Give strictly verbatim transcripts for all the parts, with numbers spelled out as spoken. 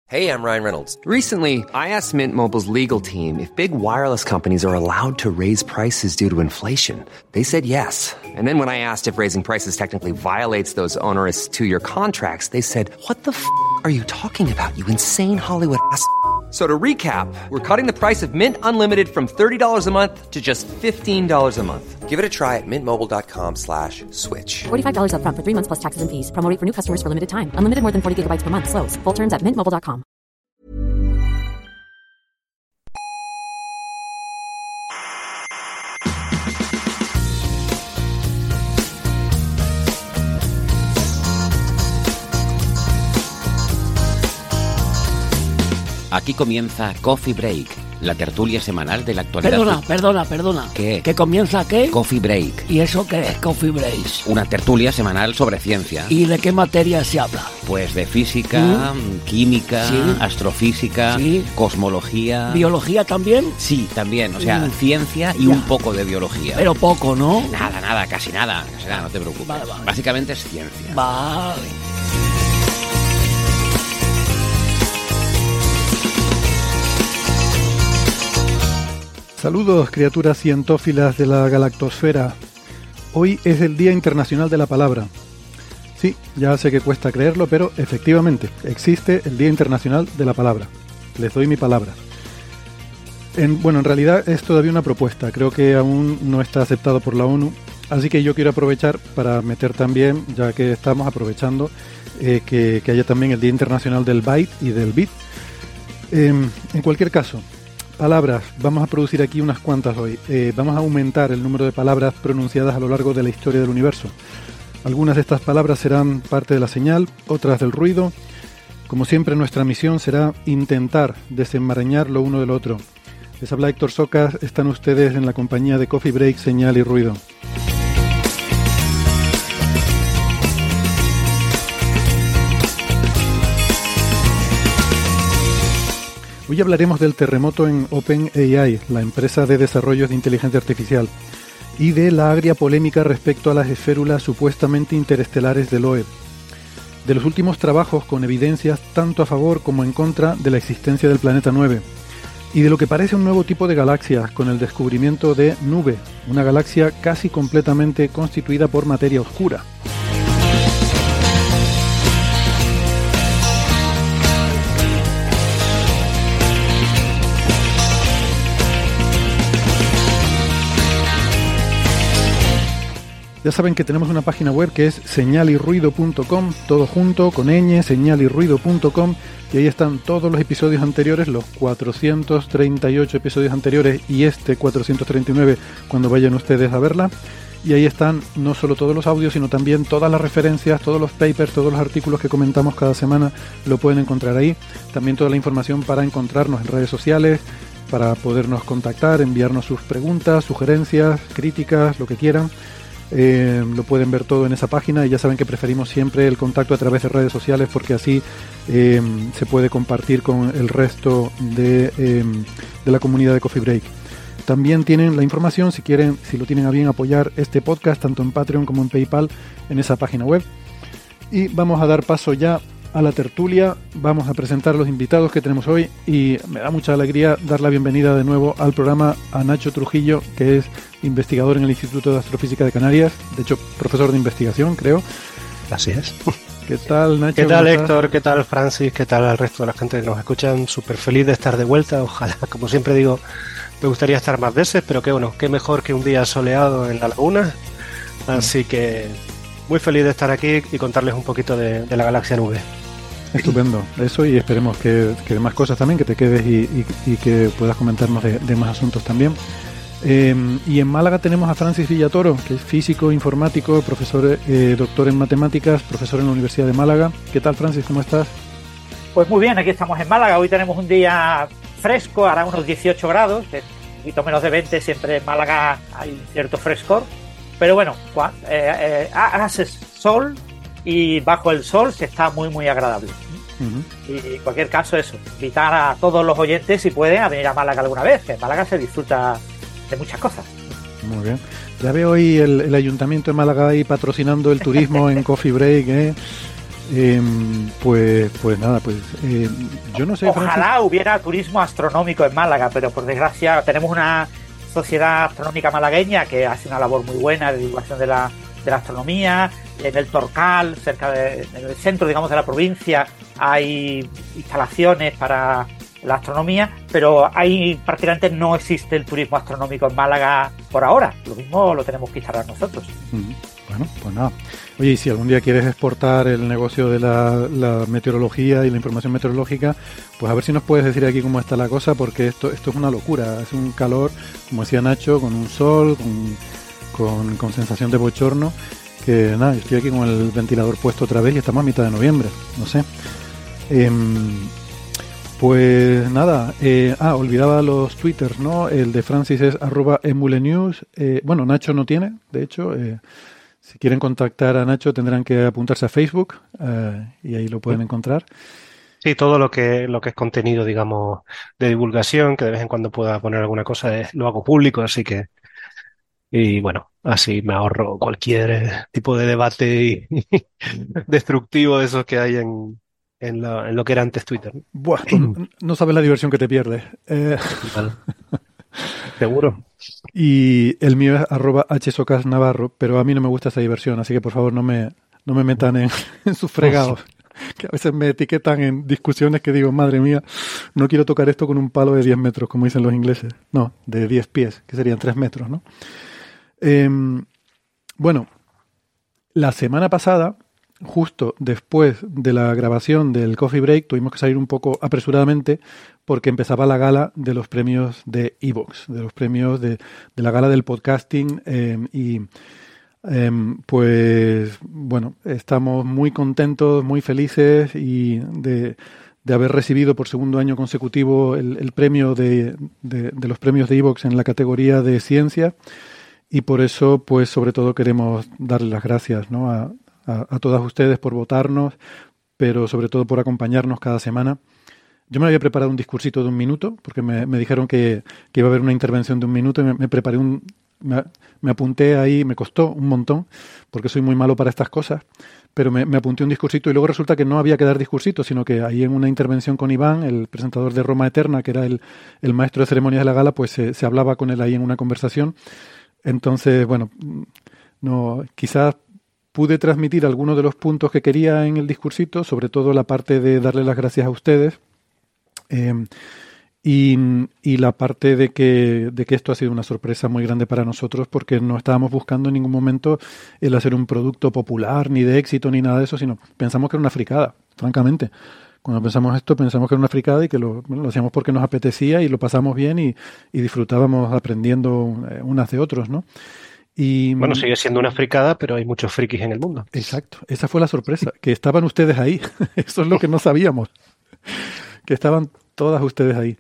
Hey, I'm Ryan Reynolds. Recently, I asked Mint Mobile's legal team if big wireless companies are allowed to raise prices due to inflation. They said yes. And then when I asked if raising prices technically violates those onerous two-year contracts, they said, what the f*** are you talking about, you insane Hollywood ass f- So to recap, we're cutting the price of Mint Unlimited from thirty dollars a month to just fifteen dollars a month. Give it a try at mintmobile.com slash switch. forty-five dollars up front for three months plus taxes and fees. Promo rate for new customers for limited time. Unlimited more than forty gigabytes per month. Slows full terms at mint mobile dot com. Aquí comienza Coffee Break, la tertulia semanal de la actualidad. Perdona, perdona, perdona. ¿Qué? ¿Que comienza qué? Coffee Break. ¿Y eso qué es Coffee Break? Una tertulia semanal sobre ciencia. ¿Y de qué materia se habla? Pues de física, ¿Mm? química, ¿Sí? astrofísica, ¿Sí? cosmología. ¿Biología también? Sí, también. O sea, Mm. ciencia y Ya. un poco de biología. Pero poco, ¿no? Nada, nada, casi nada. Casi nada, no te preocupes. Vale, vale. Básicamente es ciencia. Vale. Saludos, criaturas cientófilas de la galactosfera. Hoy es el Día Internacional de la Palabra. Sí, ya sé que cuesta creerlo, pero efectivamente existe el Día Internacional de la Palabra. Les doy mi palabra. En, bueno, en realidad es todavía una propuesta. Creo que aún no está aceptado por la ONU. Así que yo quiero aprovechar para meter también, ya que estamos aprovechando, eh, que, que haya también el Día Internacional del Byte y del Bit. Eh, en cualquier caso, palabras, vamos a producir aquí unas cuantas hoy. Eh, vamos a aumentar el número de palabras pronunciadas a lo largo de la historia del universo. Algunas de estas palabras serán parte de la señal, otras del ruido. Como siempre, nuestra misión será intentar desenmarañar lo uno del otro. Les habla Héctor Socas, están ustedes en la compañía de Coffee Break, Señal y Ruido. Hoy hablaremos del terremoto en OpenAI, la empresa de desarrollos de inteligencia artificial, y de la agria polémica respecto a las esférulas supuestamente interestelares del O E. De los últimos trabajos con evidencias tanto a favor como en contra de la existencia del planeta nueve, y de lo que parece un nuevo tipo de galaxia con el descubrimiento de Nube, una galaxia casi completamente constituida por materia oscura. Ya saben que tenemos una página web que es señal y ruido punto com, todo junto, con ñ, señal y ruido punto com, y ahí están todos los episodios anteriores, los cuatrocientos treinta y ocho episodios anteriores y este cuatrocientos treinta y nueve cuando vayan ustedes a verla. Y ahí están no solo todos los audios, sino también todas las referencias, todos los papers, todos los artículos que comentamos cada semana, lo pueden encontrar ahí. También toda la información para encontrarnos en redes sociales, para podernos contactar, enviarnos sus preguntas, sugerencias, críticas, lo que quieran. Eh, lo pueden ver todo en esa página, y ya saben que preferimos siempre el contacto a través de redes sociales porque así eh, se puede compartir con el resto de, eh, de la comunidad de Coffee Break. También tienen la información, si quieren, si lo tienen a bien, apoyar este podcast tanto en Patreon como en PayPal en esa página web. Y vamos a dar paso ya a la tertulia. Vamos a presentar a los invitados que tenemos hoy, y me da mucha alegría dar la bienvenida de nuevo al programa a Nacho Trujillo, que es investigador en el Instituto de Astrofísica de Canarias, de hecho profesor de investigación, creo. Así es. ¿Qué tal, Nacho? ¿Qué tal, Héctor? ¿Qué tal, Francis? ¿Qué tal al resto de la gente que nos escuchan? Súper feliz de estar de vuelta. Ojalá, como siempre digo, me gustaría estar más veces, pero qué bueno, qué mejor que un día soleado en la laguna. Así que muy feliz de estar aquí y contarles un poquito de, de la galaxia Nube. Estupendo, eso, y esperemos que, que de más cosas también, que te quedes y, y, y que puedas comentarnos de, de más asuntos también. Eh, y en Málaga tenemos a Francis Villatoro, que es físico, informático, profesor, eh, doctor en matemáticas, profesor en la Universidad de Málaga. ¿Qué tal, Francis? ¿Cómo estás? Pues muy bien, aquí estamos en Málaga. Hoy tenemos un día fresco, hará unos dieciocho grados, un poquito menos de veinte, siempre en Málaga hay cierto frescor. Pero bueno, eh, eh, hace sol y bajo el sol se está muy, muy agradable. Uh-huh. Y en cualquier caso, eso, invitar a todos los oyentes, si pueden, a venir a Málaga alguna vez, que en Málaga se disfruta de muchas cosas. Muy bien. Ya veo hoy el, el Ayuntamiento de Málaga ahí patrocinando el turismo en Coffee Break, ¿eh? Eh, pues, pues nada, pues eh, yo no sé. Ojalá Francis, hubiera turismo astronómico en Málaga, pero por desgracia tenemos una sociedad astronómica malagueña que hace una labor muy buena de divulgación de la, de la astronomía. En el Torcal, cerca de, en el centro, digamos, de la provincia, hay instalaciones para la astronomía, pero ahí prácticamente no existe el turismo astronómico en Málaga por ahora. Lo mismo lo tenemos que instalar nosotros. Bueno, pues nada. Oye, y si algún día quieres exportar el negocio de la, la meteorología y la información meteorológica, pues a ver si nos puedes decir aquí cómo está la cosa, porque esto esto es una locura. Es un calor, como decía Nacho, con un sol, con, con, con sensación de bochorno, que nada, yo estoy aquí con el ventilador puesto otra vez y estamos a mitad de noviembre, no sé. Eh, pues nada, eh, ah, olvidaba los twitters, ¿no? El de Francis es arroba emulenews. Eh, bueno, Nacho no tiene, de hecho. Eh, si quieren contactar a Nacho tendrán que apuntarse a Facebook eh, y ahí lo pueden encontrar. Sí, todo lo que lo que es contenido, digamos, de divulgación, que de vez en cuando pueda poner alguna cosa, es, lo hago público, así que... Y bueno, así me ahorro cualquier tipo de debate y, destructivo de esos que hay en, en, lo, en lo que era antes Twitter. Buah, no, no sabes la diversión que te pierdes. Eh, Vale. Seguro. y el mío es arroba hsocasnavarro, pero a mí no me gusta esa diversión, así que por favor no me, no me metan en, en sus fregados. Que a veces me etiquetan en discusiones que digo, madre mía, no quiero tocar esto con un palo de diez metros, como dicen los ingleses. No, de diez pies, que serían tres metros, ¿no? Eh, bueno, la semana pasada, justo después de la grabación del Coffee Break, tuvimos que salir un poco apresuradamente porque empezaba la gala de los premios de iVoox, de los premios de, de la gala del podcasting eh, y eh, pues bueno, estamos muy contentos, muy felices y de, de haber recibido por segundo año consecutivo el, el premio de, de, de los premios de iVoox en la categoría de ciencia. Y por eso, pues, sobre todo queremos darle las gracias, ¿no? a, a, a todas ustedes por votarnos, pero sobre todo por acompañarnos cada semana. Yo me había preparado un discursito de un minuto, porque me, me dijeron que, que iba a haber una intervención de un minuto, y me, me preparé un... Me, me apunté ahí, me costó un montón, porque soy muy malo para estas cosas, pero me, me apunté un discursito y luego resulta que no había que dar discursito, sino que ahí en una intervención con Iván, el presentador de Roma Eterna, que era el, el maestro de ceremonias de la gala, pues se, se hablaba con él ahí en una conversación. Entonces, bueno, no, quizás pude transmitir algunos de los puntos que quería en el discursito, sobre todo la parte de darle las gracias a ustedes eh, y, y la parte de que, de que esto ha sido una sorpresa muy grande para nosotros porque no estábamos buscando en ningún momento el hacer un producto popular, ni de éxito, ni nada de eso, sino pensamos que era una fricada, francamente. Cuando pensamos esto, pensamos que era una fricada y que lo, bueno, lo hacíamos porque nos apetecía y lo pasamos bien y, y disfrutábamos aprendiendo unas de otros, ¿no? Y, bueno, sigue siendo una fricada, pero hay muchos frikis en el mundo. Exacto, esa fue la sorpresa, que estaban ustedes ahí. Eso es lo que no sabíamos, que estaban todas ustedes ahí.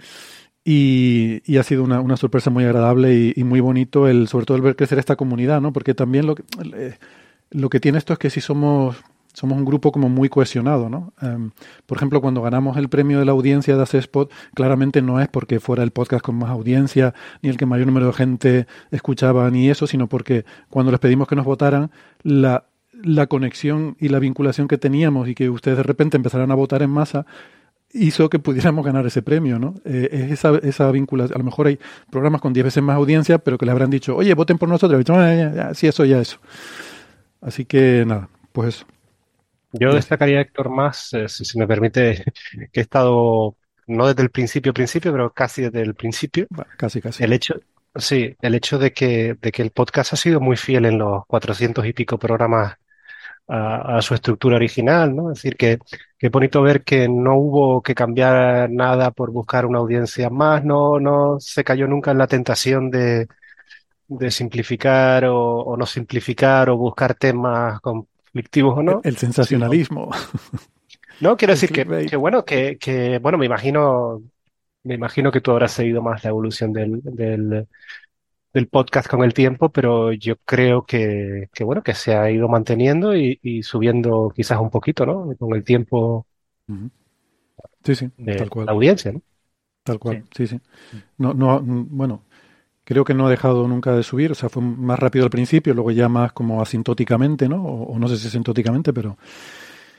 Y, y ha sido una, una sorpresa muy agradable y, y muy bonito, el, sobre todo el ver crecer esta comunidad, ¿no? Porque también lo que, eh, lo que tiene esto es que si somos... Somos un grupo como muy cohesionado, ¿no? Um, por ejemplo, cuando ganamos el premio de la audiencia de ACESPOT, claramente no es porque fuera el podcast con más audiencia, ni el que mayor número de gente escuchaba, ni eso, sino porque cuando les pedimos que nos votaran, la, la conexión y la vinculación que teníamos y que ustedes de repente empezaran a votar en masa, hizo que pudiéramos ganar ese premio, ¿no? Eh, es esa, esa vinculación. A lo mejor hay programas con diez veces más audiencia, pero que le habrán dicho, oye, voten por nosotros. Y dicho, ah, ya, ya, sí, eso, ya, eso. Así que, nada, pues eso. Yo destacaría, Héctor, más, eh, si, si me permite, que he estado, no desde el principio, principio, pero casi desde el principio. Bueno, casi, casi. El hecho, sí, el hecho de que, de que el podcast ha sido muy fiel en los cuatrocientos y pico programas a, a su estructura original, ¿no? Es decir, que, que bonito ver que no hubo que cambiar nada por buscar una audiencia más, no, no se cayó nunca en la tentación de, de simplificar o, o no simplificar o buscar temas con conflictivos o no. El, el sensacionalismo. Sino, no, quiero decir que, que bueno, que, que, bueno, me imagino, me imagino que tú habrás seguido más la evolución del, del, del podcast con el tiempo, pero yo creo que, que bueno, que se ha ido manteniendo y, y subiendo quizás un poquito, ¿no? Con el tiempo. Uh-huh. Sí, sí, de tal cual. La audiencia, ¿no? Tal cual, sí, sí. sí. No, no, bueno. Creo que no ha dejado nunca de subir, o sea, fue más rápido al principio, luego ya más como asintóticamente, ¿no? O, o no sé si asintóticamente, pero...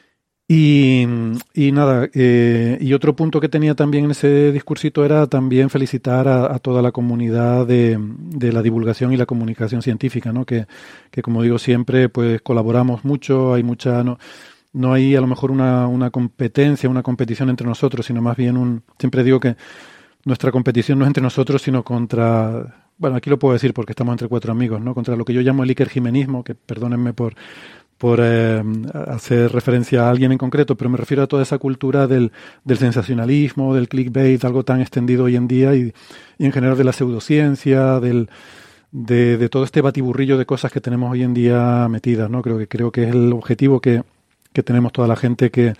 Y, y nada, eh, y otro punto que tenía también en ese discursito era también felicitar a, a toda la comunidad de, de la divulgación y la comunicación científica, ¿no? Que, que como digo siempre, pues colaboramos mucho, hay mucha, no, no hay a lo mejor una, una competencia, una competición entre nosotros, sino más bien un, siempre digo que nuestra competición no es entre nosotros, sino contra, bueno, aquí lo puedo decir porque estamos entre cuatro amigos, ¿no? Contra lo que yo llamo el ikerjimenismo, que perdónenme por por eh, hacer referencia a alguien en concreto, pero me refiero a toda esa cultura del, del sensacionalismo, del clickbait, algo tan extendido hoy en día, y, y en general de la pseudociencia, del, de, de todo este batiburrillo de cosas que tenemos hoy en día metidas, ¿no? Creo que, creo que es el objetivo que, que tenemos toda la gente que,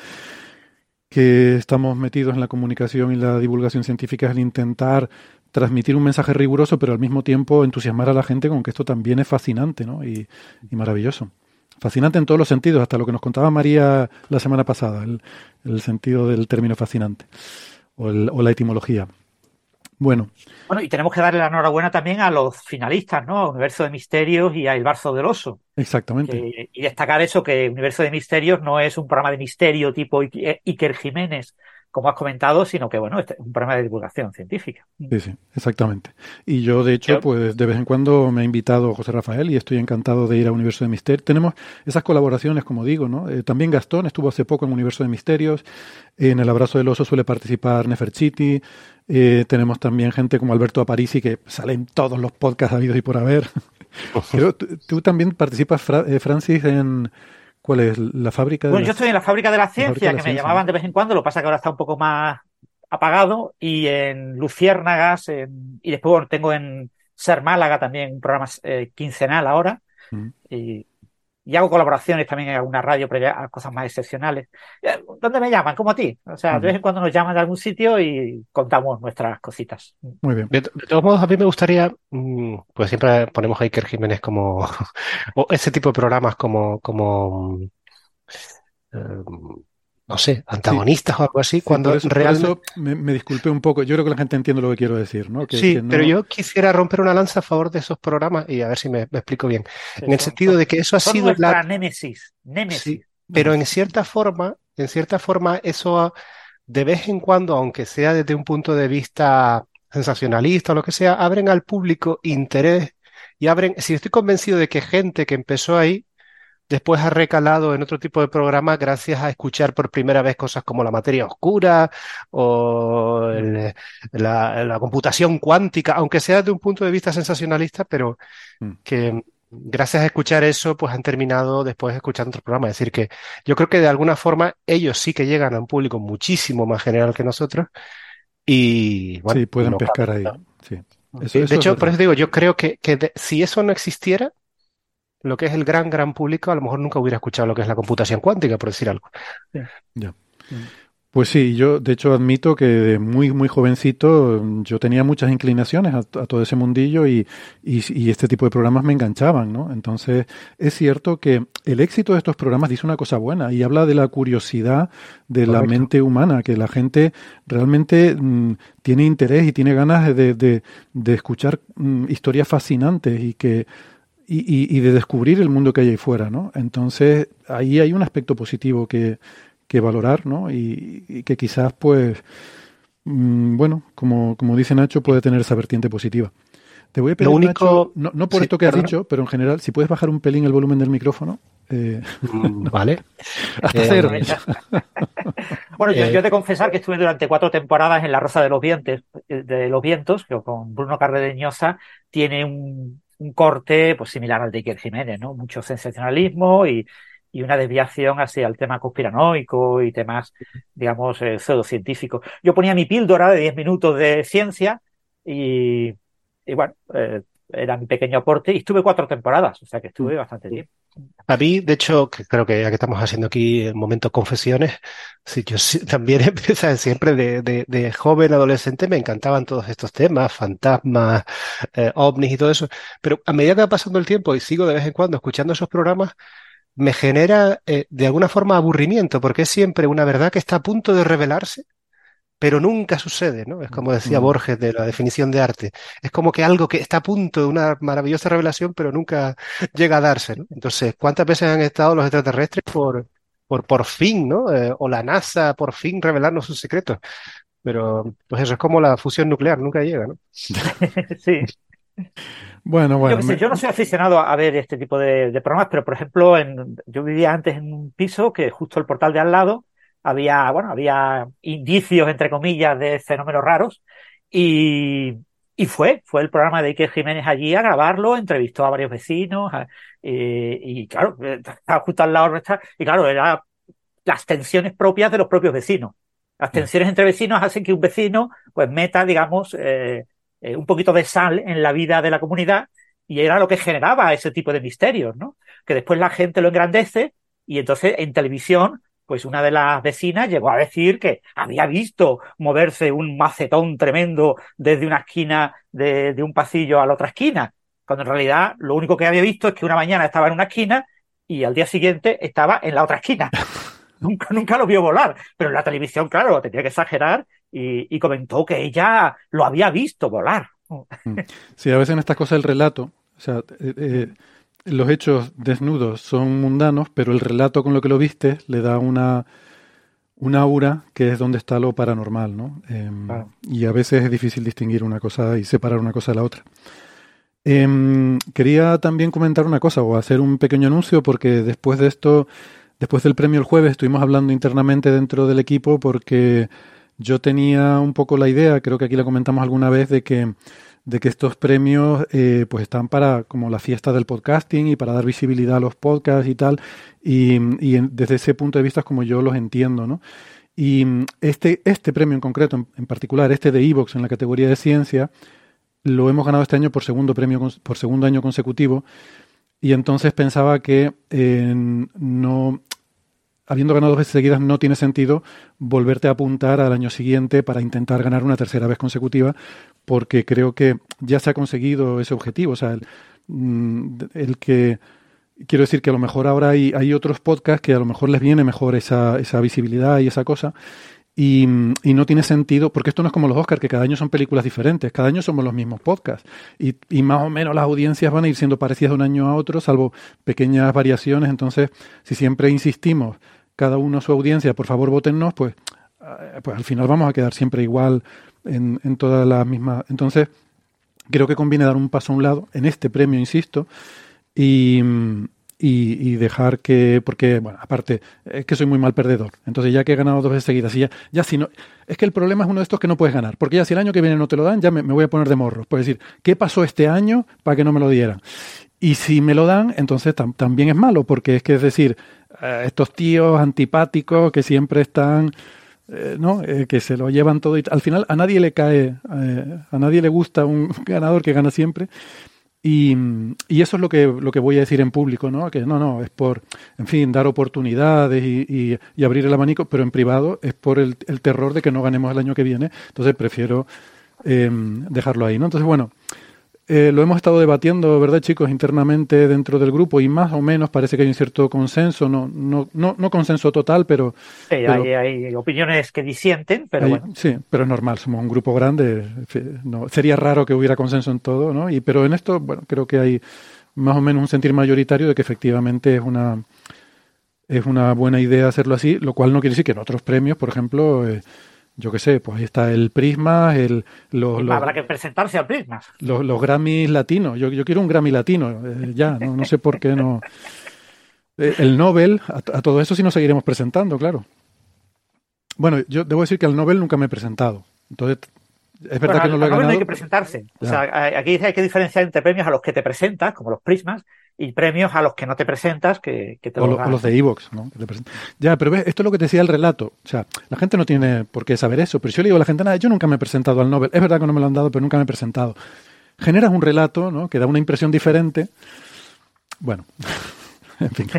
que estamos metidos en la comunicación y la divulgación científica, es el intentar transmitir un mensaje riguroso, pero al mismo tiempo entusiasmar a la gente con que esto también es fascinante, ¿no? y, y maravilloso. Fascinante en todos los sentidos, hasta lo que nos contaba María la semana pasada, el, el sentido del término fascinante, o, el, o la etimología. Bueno. Bueno, y tenemos que darle la enhorabuena también a los finalistas, ¿no? A Universo de Misterios y a El Barzo del Oso. Exactamente. Que, y destacar eso, que Universo de Misterios no es un programa de misterio tipo Iker Jiménez, como has comentado, sino que, bueno, este es un programa de divulgación científica. Sí, sí, exactamente. Y yo, de hecho, yo, pues de vez en cuando me ha invitado José Rafael y estoy encantado de ir a Universo de Misterios. Tenemos esas colaboraciones, como digo, ¿no? Eh, también Gastón estuvo hace poco en Universo de Misterios. En El Abrazo del Oso suele participar Nefertiti. Eh, tenemos también gente como Alberto Aparici, que sale en todos los podcasts habidos y por haber. Pero tú, tú también participas, Fra, eh, Francis, en... ¿Cuál es? ¿La fábrica de Bueno, la... yo estoy en la Fábrica de la Ciencia, de la que me ciencia, llamaban ¿no? de vez en cuando, lo que pasa que ahora está un poco más apagado, y en Luciérnagas, en... y después bueno, tengo en Ser Málaga también un programa eh, quincenal ahora, mm. y, y hago colaboraciones también en alguna radio, pero ya cosas más excepcionales. ¿Dónde me llaman? Como a ti. O sea, mm. de vez en cuando nos llaman de algún sitio y contamos nuestras cositas. Muy bien. De, de todos modos, a mí me gustaría, pues siempre ponemos a Iker Jiménez como, o ese tipo de programas como, como eh, no sé, antagonistas sí. o algo así, sí, cuando por eso, realmente... por eso me, me disculpé un poco. Yo creo que la gente entiende lo que quiero decir, ¿no? Que, sí, que no... pero yo quisiera romper una lanza a favor de esos programas y a ver si me, me explico bien. Sí, en el son, sentido son, de que eso ha sido nuestra la... némesis, némesis. Sí, pero en cierta forma, en cierta forma, eso de vez en cuando, aunque sea desde un punto de vista sensacionalista o lo que sea, abren al público interés y abren... Si estoy convencido de que gente que empezó ahí después ha recalado en otro tipo de programas gracias a escuchar por primera vez cosas como la materia oscura o el, la, la computación cuántica, aunque sea de un punto de vista sensacionalista, pero que gracias a escuchar eso, pues han terminado después escuchando otro programa. Es decir, que yo creo que de alguna forma ellos sí que llegan a un público muchísimo más general que nosotros y bueno, sí, pueden no pescar ahí. Sí. Eso, de eso hecho, es por eso digo, yo creo que, que de, si eso no existiera, lo que es el gran, gran público, a lo mejor nunca hubiera escuchado lo que es la computación cuántica, por decir algo. Sí. Ya. Pues sí, yo de hecho admito que de muy, muy jovencito yo tenía muchas inclinaciones a, a todo ese mundillo y, y, y este tipo de programas me enganchaban, ¿no? Entonces es cierto que el éxito de estos programas dice una cosa buena y habla de la curiosidad de Correcto. La mente humana, que la gente realmente mmm, tiene interés y tiene ganas de, de, de escuchar mmm, historias fascinantes y que Y, y, y de descubrir el mundo que hay ahí fuera, ¿no? Entonces, ahí hay un aspecto positivo que, que valorar, ¿no? Y, y que quizás, pues, mmm, bueno, como, como dice Nacho, puede tener esa vertiente positiva. Te voy a pedir, Lo único... Nacho, no, no por sí, esto que has perdón. dicho, pero en general, si puedes bajar un pelín el volumen del micrófono. Eh... Vale. Hasta eh, cero. Bueno, yo, eh... yo he de confesar que estuve durante cuatro temporadas en La Rosa de los Vientos, de los Vientos, que con Bruno Cardeñosa tiene un... un corte pues similar al de Iker Jiménez, ¿no? Mucho sensacionalismo y, y una desviación hacia el tema conspiranoico y temas, digamos, eh, pseudocientíficos. Yo ponía mi píldora de diez minutos de ciencia y, y bueno, eh, era mi pequeño aporte y estuve cuatro temporadas, o sea que estuve bastante bien. A mí, de hecho, que creo que ya que estamos haciendo aquí el momento confesiones, sí, yo sí, también empecé siempre de, de, de joven, adolescente, me encantaban todos estos temas, fantasmas, eh, ovnis y todo eso, pero a medida que va pasando el tiempo y sigo de vez en cuando escuchando esos programas, me genera eh, de alguna forma aburrimiento, porque es siempre una verdad que está a punto de revelarse, pero nunca sucede, ¿no? Es como decía Borges de la definición de arte. Es como que algo que está a punto de una maravillosa revelación, pero nunca llega a darse, ¿no? Entonces, ¿cuántas veces han estado los extraterrestres por, por, por fin, ¿no? Eh, o la NASA por fin revelarnos sus secretos. Pero, pues eso es como la fusión nuclear, nunca llega, ¿no? Sí. Bueno, bueno. Yo qué sé, me- yo no soy aficionado a ver este tipo de, de programas, pero por ejemplo, en, yo vivía antes en un piso que justo el portal de al lado había, bueno, había indicios, entre comillas, de fenómenos raros y, y fue, fue el programa de Iker Jiménez allí a grabarlo, entrevistó a varios vecinos a- eh, y claro, eh, estaba justo al lado nuestra y claro, era las tensiones propias de los propios vecinos. Las tensiones entre vecinos hacen que un vecino pues meta, digamos, eh, eh, un poquito de sal en la vida de la comunidad y era lo que generaba ese tipo de misterios, ¿no? Que después la gente lo engrandece y entonces en televisión, pues una de las vecinas llegó a decir que había visto moverse un macetón tremendo desde una esquina de, de un pasillo a la otra esquina, cuando en realidad lo único que había visto es que una mañana estaba en una esquina y al día siguiente estaba en la otra esquina. Nunca, nunca lo vio volar, pero en la televisión, claro, lo tenía que exagerar y, y comentó que ella lo había visto volar. Mm. Sí, a veces en estas cosas el relato, o sea, eh, eh, los hechos desnudos son mundanos, pero el relato con lo que lo viste le da una, una aura que es donde está lo paranormal, ¿no? Em, Claro. y a veces es difícil distinguir una cosa y separar una cosa de la otra. Em, quería también comentar una cosa o hacer un pequeño anuncio porque después de esto, después del premio el jueves, estuvimos hablando internamente dentro del equipo porque yo tenía un poco la idea, creo que aquí la comentamos alguna vez, de que, de que estos premios eh, pues están para como la fiesta del podcasting y para dar visibilidad a los podcasts y tal, y, y en- desde ese punto de vista es como yo los entiendo, ¿no? Y mm, este, este premio en concreto, en, en particular, este de iVoox en la categoría de ciencia, lo hemos ganado este año por segundo premio, cons- por segundo año consecutivo, y entonces pensaba que eh, no, habiendo ganado dos veces seguidas, no tiene sentido volverte a apuntar al año siguiente para intentar ganar una tercera vez consecutiva, porque creo que ya se ha conseguido ese objetivo. O sea, el, mm, el que quiero decir que a lo mejor ahora hay, hay otros podcasts que a lo mejor les viene mejor esa, esa visibilidad y esa cosa. Y, y no tiene sentido, porque esto no es como los Oscars, que cada año son películas diferentes, cada año somos los mismos podcasts. Y, y más o menos las audiencias van a ir siendo parecidas de un año a otro, salvo pequeñas variaciones. Entonces, si siempre insistimos, cada uno su audiencia, por favor, votennos, pues, eh, pues al final vamos a quedar siempre igual en, en todas las mismas. Entonces, creo que conviene dar un paso a un lado, en este premio, insisto, y, y, y dejar que, porque, bueno, aparte, es que soy muy mal perdedor. Entonces, ya que he ganado dos veces seguidas, y ya, ya si no, es que el problema es uno de estos que no puedes ganar, porque ya si el año que viene no te lo dan, ya me, me voy a poner de morro. Puedes decir, ¿qué pasó este año para que no me lo dieran? Y si me lo dan, entonces tam- también es malo, porque es que, es decir, eh, estos tíos antipáticos que siempre están, eh, ¿no? Eh, que se lo llevan todo y t- al final a nadie le cae, eh, a nadie le gusta un ganador que gana siempre. Y, y eso es lo que, lo que voy a decir en público, ¿no? Que no, no, es por, en fin, dar oportunidades y, y, y abrir el abanico, pero en privado es por el, el terror de que no ganemos el año que viene. Entonces prefiero eh, dejarlo ahí, ¿no? Entonces, bueno, eh, lo hemos estado debatiendo, ¿verdad, chicos? Internamente dentro del grupo y más o menos parece que hay un cierto consenso, no, no, no, no consenso total, pero... Sí, pero hay, hay opiniones que disienten, pero hay- bueno. Sí, pero es normal, somos un grupo grande, en fin, no, sería raro que hubiera consenso en todo, ¿no? Y, pero en esto, bueno, creo que hay más o menos un sentir mayoritario de que efectivamente es una, es una buena idea hacerlo así, lo cual no quiere decir que en otros premios, por ejemplo, eh, yo qué sé, pues ahí está el Prisma, el, los, los, Habrá que presentarse al Prismas. los, los Grammys latinos. Yo, yo quiero un Grammy latino, eh, ya, no, no sé por qué no. Eh, el Nobel, a, a todo eso sí nos seguiremos presentando, claro. Bueno, yo debo decir que al Nobel nunca me he presentado. Entonces, es verdad Bueno, que no al- lo he al Nobel no ganado. hay que presentarse. O Ya. sea, a- aquí hay que diferenciar entre premios a los que te presentas, como los Prismas, y premios a los que no te presentas, que, que te O, los lo- o ganas. los de iVoox, ¿no? Que te presentan. Ya, pero ves, esto es lo que te decía el relato. O sea, la gente no tiene por qué saber eso, pero yo le digo a la gente, nada, yo nunca me he presentado al Nobel. Es verdad que no me lo han dado, pero nunca me he presentado. Generas un relato, ¿no? Que da una impresión diferente. Bueno, en fin.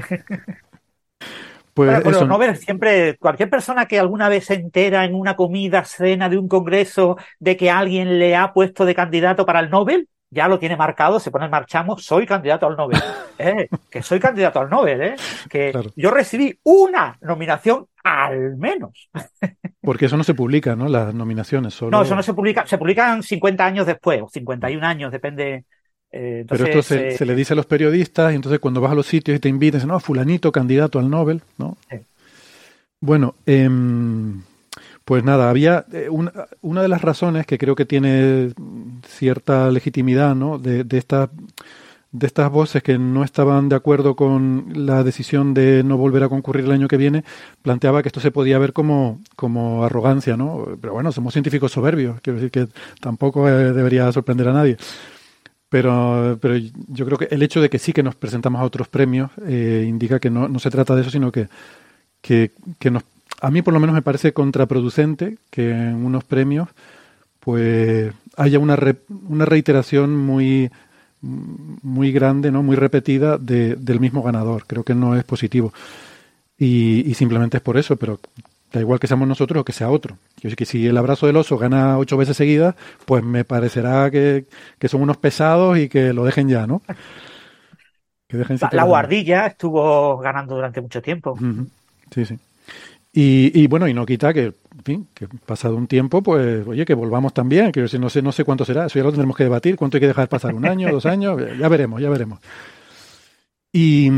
Pues Bueno, con eso, los Nobel siempre, cualquier persona que alguna vez se entera en una comida, cena de un congreso de que alguien le ha puesto de candidato para el Nobel, ya lo tiene marcado, se pone en marchamo, soy candidato al Nobel. Eh, que soy candidato al Nobel, ¿eh? Que Claro. yo recibí una nominación al menos. porque eso no se publica, ¿no? Las nominaciones solo. No, eso no se publica, se publican cincuenta años después, o cincuenta y un años, depende. Eh, Pero entonces, esto se, eh, se le dice a los periodistas y entonces cuando vas a los sitios y te invitan, dicen, no, fulanito, candidato al Nobel, ¿no? Sí. Bueno, eh, pues nada, había eh, una, una de las razones que creo que tiene cierta legitimidad, ¿no? De, de estas de estas voces que no estaban de acuerdo con la decisión de no volver a concurrir el año que viene, planteaba que esto se podía ver como, como arrogancia, ¿no? Pero bueno, somos científicos soberbios, quiero decir que tampoco eh, debería sorprender a nadie. Pero, pero yo creo que el hecho de que sí que nos presentamos a otros premios eh, indica que no, no se trata de eso, sino que, que, que nos, a mí por lo menos me parece contraproducente que en unos premios pues haya una, re, una reiteración muy, muy grande, ¿no? Muy repetida de, del mismo ganador. Creo que no es positivo. Y, y simplemente es por eso, pero da igual que seamos nosotros o que sea otro. Yo sé que si el abrazo del oso gana ocho veces seguidas, pues me parecerá que, que son unos pesados y que lo dejen ya, ¿no? Que dejen la, la guardilla estuvo ganando durante mucho tiempo. Uh-huh. Sí, sí. Y, y bueno, y no quita que, en fin, que pasado un tiempo, pues, oye, que volvamos también, que no sé, no sé cuánto será, eso ya lo tendremos que debatir, cuánto hay que dejar pasar, un año, dos años, ya veremos, ya veremos. Y,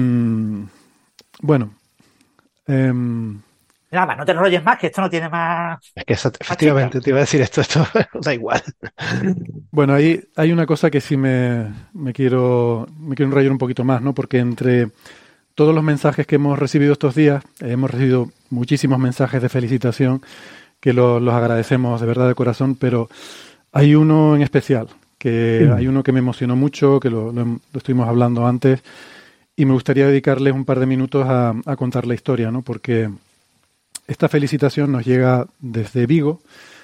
bueno, eh, nada, no te enrolles más, que esto no tiene más... Es que eso, efectivamente te iba a decir esto, esto da igual. Bueno, ahí hay una cosa que sí me, me quiero me quiero enrollar un poquito más, ¿no? Porque entre todos los mensajes que hemos recibido estos días, eh, hemos recibido muchísimos mensajes de felicitación que lo, los agradecemos de verdad de corazón, pero hay uno en especial, que sí. Hay uno que me emocionó mucho, que lo, lo, lo estuvimos hablando antes, y me gustaría dedicarles un par de minutos a, a contar la historia, ¿no? Porque esta felicitación nos llega desde Vigo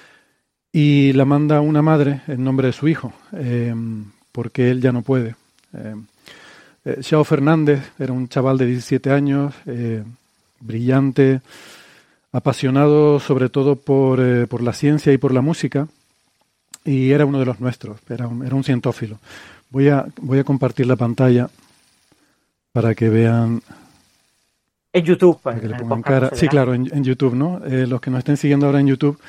y la manda una madre en nombre de su hijo, eh, porque él ya no puede. Eh, eh, Xiao Fernández era un chaval de diecisiete años, eh, brillante, apasionado sobre todo por, eh, por la ciencia y por la música, y era uno de los nuestros, era un, era un cientófilo. Voy a, voy a compartir la pantalla para que vean... En YouTube. Para que le pongan cara. Sí, claro, en, en YouTube, ¿no? Eh, los que nos estén siguiendo ahora en YouTube,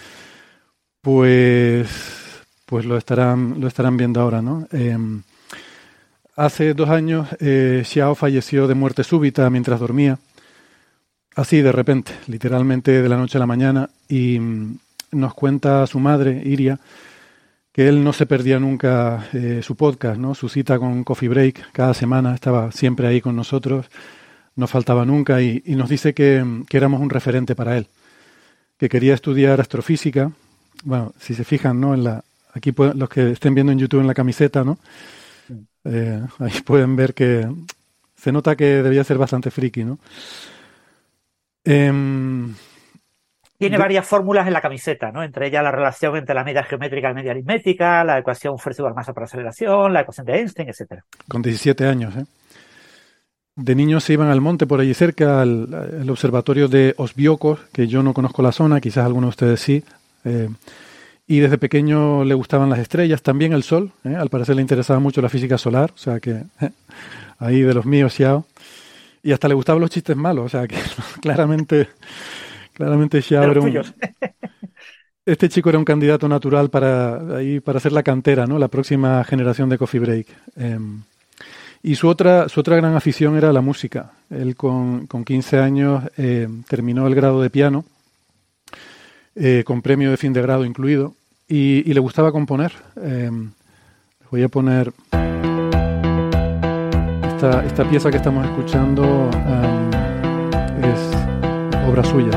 pues, pues lo estarán, lo estarán viendo ahora, ¿no? Eh, hace dos años eh, Xiao falleció de muerte súbita mientras dormía, así de repente, literalmente de la noche a la mañana, y mm, nos cuenta su madre, Iria, que él no se perdía nunca eh, su podcast, ¿no? Su cita con Coffee Break, cada semana estaba siempre ahí con nosotros, no faltaba nunca, y, y nos dice que, que éramos un referente para él, que quería estudiar astrofísica. Bueno, si se fijan, ¿no? En la, aquí pueden, los que estén viendo en YouTube en la camiseta, ¿no? Eh, ahí pueden ver que se nota que debía ser bastante friki, ¿no? Eh, Tiene de, varias fórmulas en la camiseta, ¿no? Entre ellas la relación entre la media geométrica y la media aritmética, la ecuación fuerza igual masa por aceleración, la ecuación de Einstein, etcétera. Con diecisiete años, ¿eh? De niños se iban al monte por allí cerca, al, al observatorio de Osbiocos, que yo no conozco la zona, quizás algunos de ustedes sí. Eh, y desde pequeño le gustaban las estrellas, también el sol. ¿eh? Al parecer le interesaba mucho la física solar, o sea que eh, ahí de los míos, Xiao. Y hasta le gustaban los chistes malos, o sea que claramente, claramente Xiao era un... Este chico era un candidato natural para, ahí, para ser la cantera, ¿no? La próxima generación de Coffee Break. Eh, Y su otra, su otra gran afición era la música. Él con, con quince años eh, terminó el grado de piano, eh, con premio de fin de grado incluido, y, y le gustaba componer. Eh, voy a poner esta, esta pieza que estamos escuchando, um, es obra suya.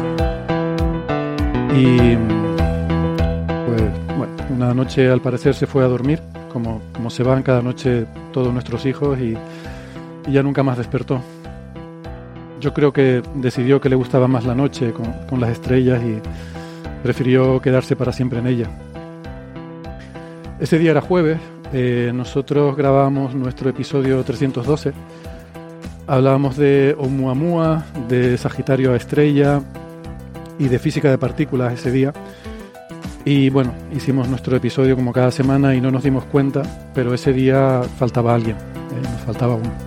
Y pues bueno, una noche al parecer se fue a dormir, Como, como se van cada noche todos nuestros hijos, y, y ya nunca más despertó. Yo creo que decidió que le gustaba más la noche con, con las estrellas y prefirió quedarse para siempre en ella. Ese día era jueves, eh, nosotros grabábamos nuestro episodio trescientos doce. Hablábamos de Oumuamua, de Sagitario a estrella y de física de partículas ese día. Y bueno, hicimos nuestro episodio como cada semana y no nos dimos cuenta, pero ese día faltaba alguien, eh, nos faltaba uno.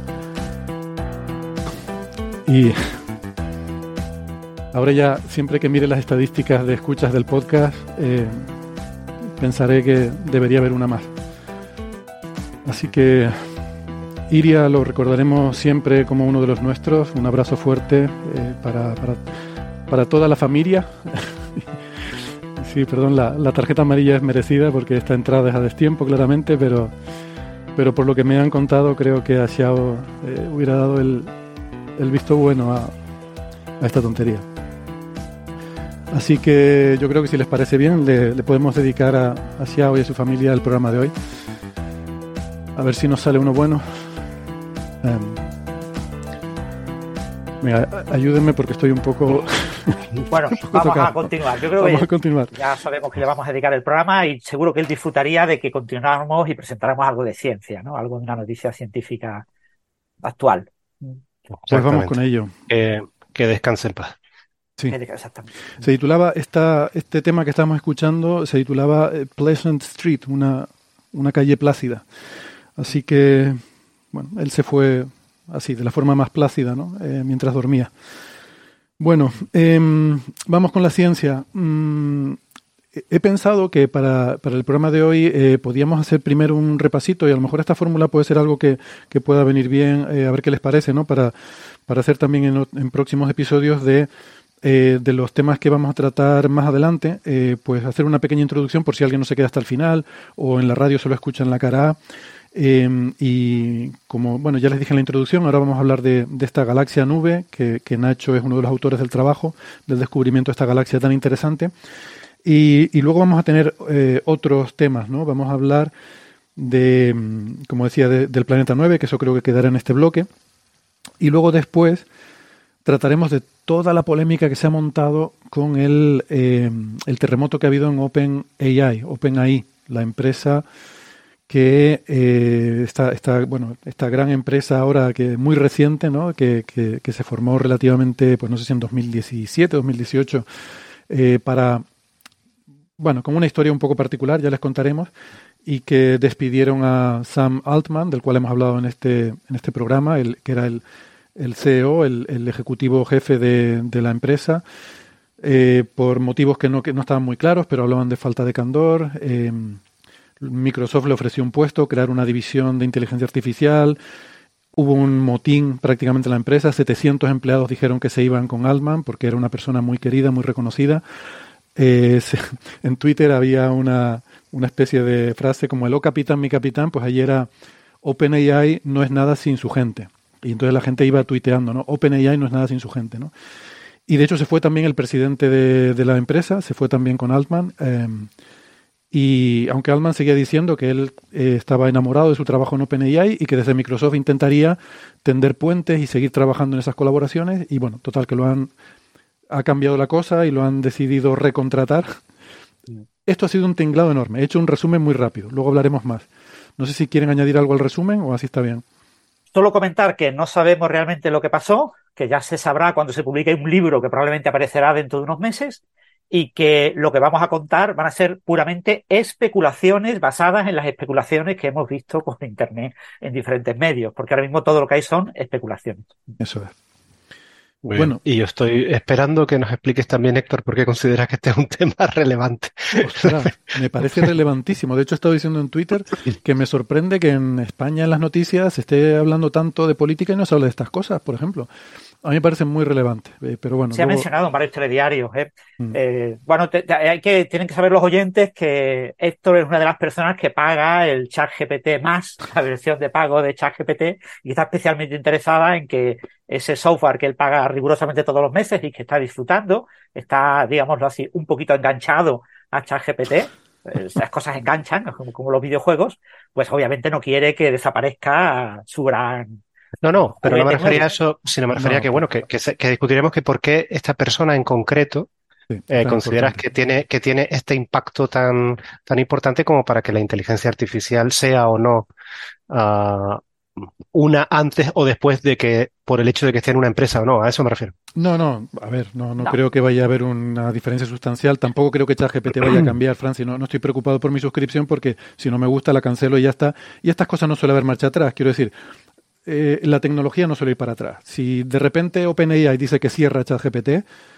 Y ahora ya, siempre que mire las estadísticas de escuchas del podcast, eh, pensaré que debería haber una más. Así que Iria lo recordaremos siempre como uno de los nuestros. Un abrazo fuerte eh, para, para, para toda la familia. Sí, perdón, la, la tarjeta amarilla es merecida porque esta entrada es a destiempo, claramente, pero, pero por lo que me han contado, creo que a Xiao eh, hubiera dado el, el visto bueno a, a esta tontería. Así que yo creo que si les parece bien, le, le podemos dedicar a, a Xiao y a su familia el programa de hoy. A ver si nos sale uno bueno. Um, mira, ayúdenme porque estoy un poco... Bueno, vamos a continuar. Yo creo vamos que a continuar. Ya sabemos que le vamos a dedicar el programa y seguro que él disfrutaría de que continuáramos y presentáramos algo de ciencia, ¿no? Algo de una noticia científica actual. Pues vamos con ello. Eh, que descanse en paz. Sí. Exactamente. Se titulaba, esta, este tema que estamos escuchando, se titulaba eh, Pleasant Street, una, una calle plácida. Así que, bueno, él se fue así, de la forma más plácida, ¿no? Eh, mientras dormía. Bueno, eh, vamos con la ciencia. Mm, he pensado que para, para el programa de hoy eh, podíamos hacer primero un repasito y a lo mejor esta fórmula puede ser algo que, que pueda venir bien, eh, a ver qué les parece, ¿no? Para, para hacer también en, en próximos episodios de... Eh, de los temas que vamos a tratar más adelante, eh, pues hacer una pequeña introducción por si alguien no se queda hasta el final o en la radio solo escuchan la cara A. Eh, y como bueno ya les dije en la introducción, ahora vamos a hablar de, de esta galaxia nube, que, que Nacho es uno de los autores del trabajo, del descubrimiento de esta galaxia tan interesante. Y, y luego vamos a tener eh, otros temas, ¿no? Vamos a hablar de, como decía, de, del planeta nueve, que eso creo que quedará en este bloque. Y luego después trataremos de toda la polémica que se ha montado con el, eh, el terremoto que ha habido en OpenAI, OpenAI, la empresa que eh, esta, esta, bueno, esta gran empresa ahora que muy reciente, ¿no? que, que, que se formó relativamente, pues no sé si en dos mil diecisiete, dos mil dieciocho, eh, para, bueno, con una historia un poco particular, ya les contaremos, y que despidieron a Sam Altman, del cual hemos hablado en este, en este programa, el, que era el el C E O, el, el ejecutivo jefe de, de la empresa, eh, por motivos que no, que no estaban muy claros, pero hablaban de falta de candor. Eh, Microsoft le ofreció un puesto, crear una división de inteligencia artificial. Hubo un motín prácticamente en la empresa. setecientos empleados dijeron que se iban con Altman porque era una persona muy querida, muy reconocida. Eh, se, en Twitter había una, una especie de frase como el "Oh capitán, mi capitán", pues allí era "OpenAI no es nada sin su gente". Y entonces la gente iba tuiteando, ¿no? OpenAI no es nada sin su gente, ¿no? Y de hecho se fue también el presidente de, de la empresa, se fue también con Altman. Eh, y aunque Altman seguía diciendo que él eh, estaba enamorado de su trabajo en OpenAI y que desde Microsoft intentaría tender puentes y seguir trabajando en esas colaboraciones. Y bueno, total, que lo han ha cambiado la cosa y lo han decidido recontratar. Esto ha sido un tinglado enorme. He hecho un resumen muy rápido, luego hablaremos más. No sé si quieren añadir algo al resumen o así está bien. Solo comentar que no sabemos realmente lo que pasó, que ya se sabrá cuando se publique un libro que probablemente aparecerá dentro de unos meses, y que lo que vamos a contar van a ser puramente especulaciones basadas en las especulaciones que hemos visto con Internet en diferentes medios, porque ahora mismo todo lo que hay son especulaciones. Eso es. Muy bueno, bien. Y yo estoy esperando que nos expliques también, Héctor, por qué consideras que este es un tema relevante. Ostras, me parece relevantísimo. De hecho, he estado diciendo en Twitter que me sorprende que en España en las noticias se esté hablando tanto de política y no se hable de estas cosas, por ejemplo. A mí me parece muy relevante, eh, pero bueno. Se luego... ha mencionado en varios telediarios. ¿eh? Mm. Eh, bueno, te, te, hay que, tienen que saber los oyentes que Héctor es una de las personas que paga el ChatGPT más, la versión de pago de ChatGPT, y está especialmente interesada en que ese software que él paga rigurosamente todos los meses y que está disfrutando, está, digámoslo así, un poquito enganchado a ChatGPT. Esas cosas enganchan, como, como los videojuegos, pues obviamente no quiere que desaparezca su gran... No, no, pero no me refería a eso, sino me refería a no, que, bueno, que, que, que discutiremos que por qué esta persona en concreto sí, eh, consideras que tiene, que tiene este impacto tan, tan importante como para que la inteligencia artificial sea o no uh, una antes o después de que, por el hecho de que esté en una empresa o no, a eso me refiero. No, no, a ver, no, no, no. creo que vaya a haber una diferencia sustancial, tampoco creo que ChatGPT vaya a cambiar, Francis, no, no estoy preocupado por mi suscripción porque si no me gusta la cancelo y ya está, y estas cosas no suele haber marcha atrás, quiero decir, Eh, la tecnología no suele ir para atrás. Si de repente OpenAI dice que cierra ChatGPT,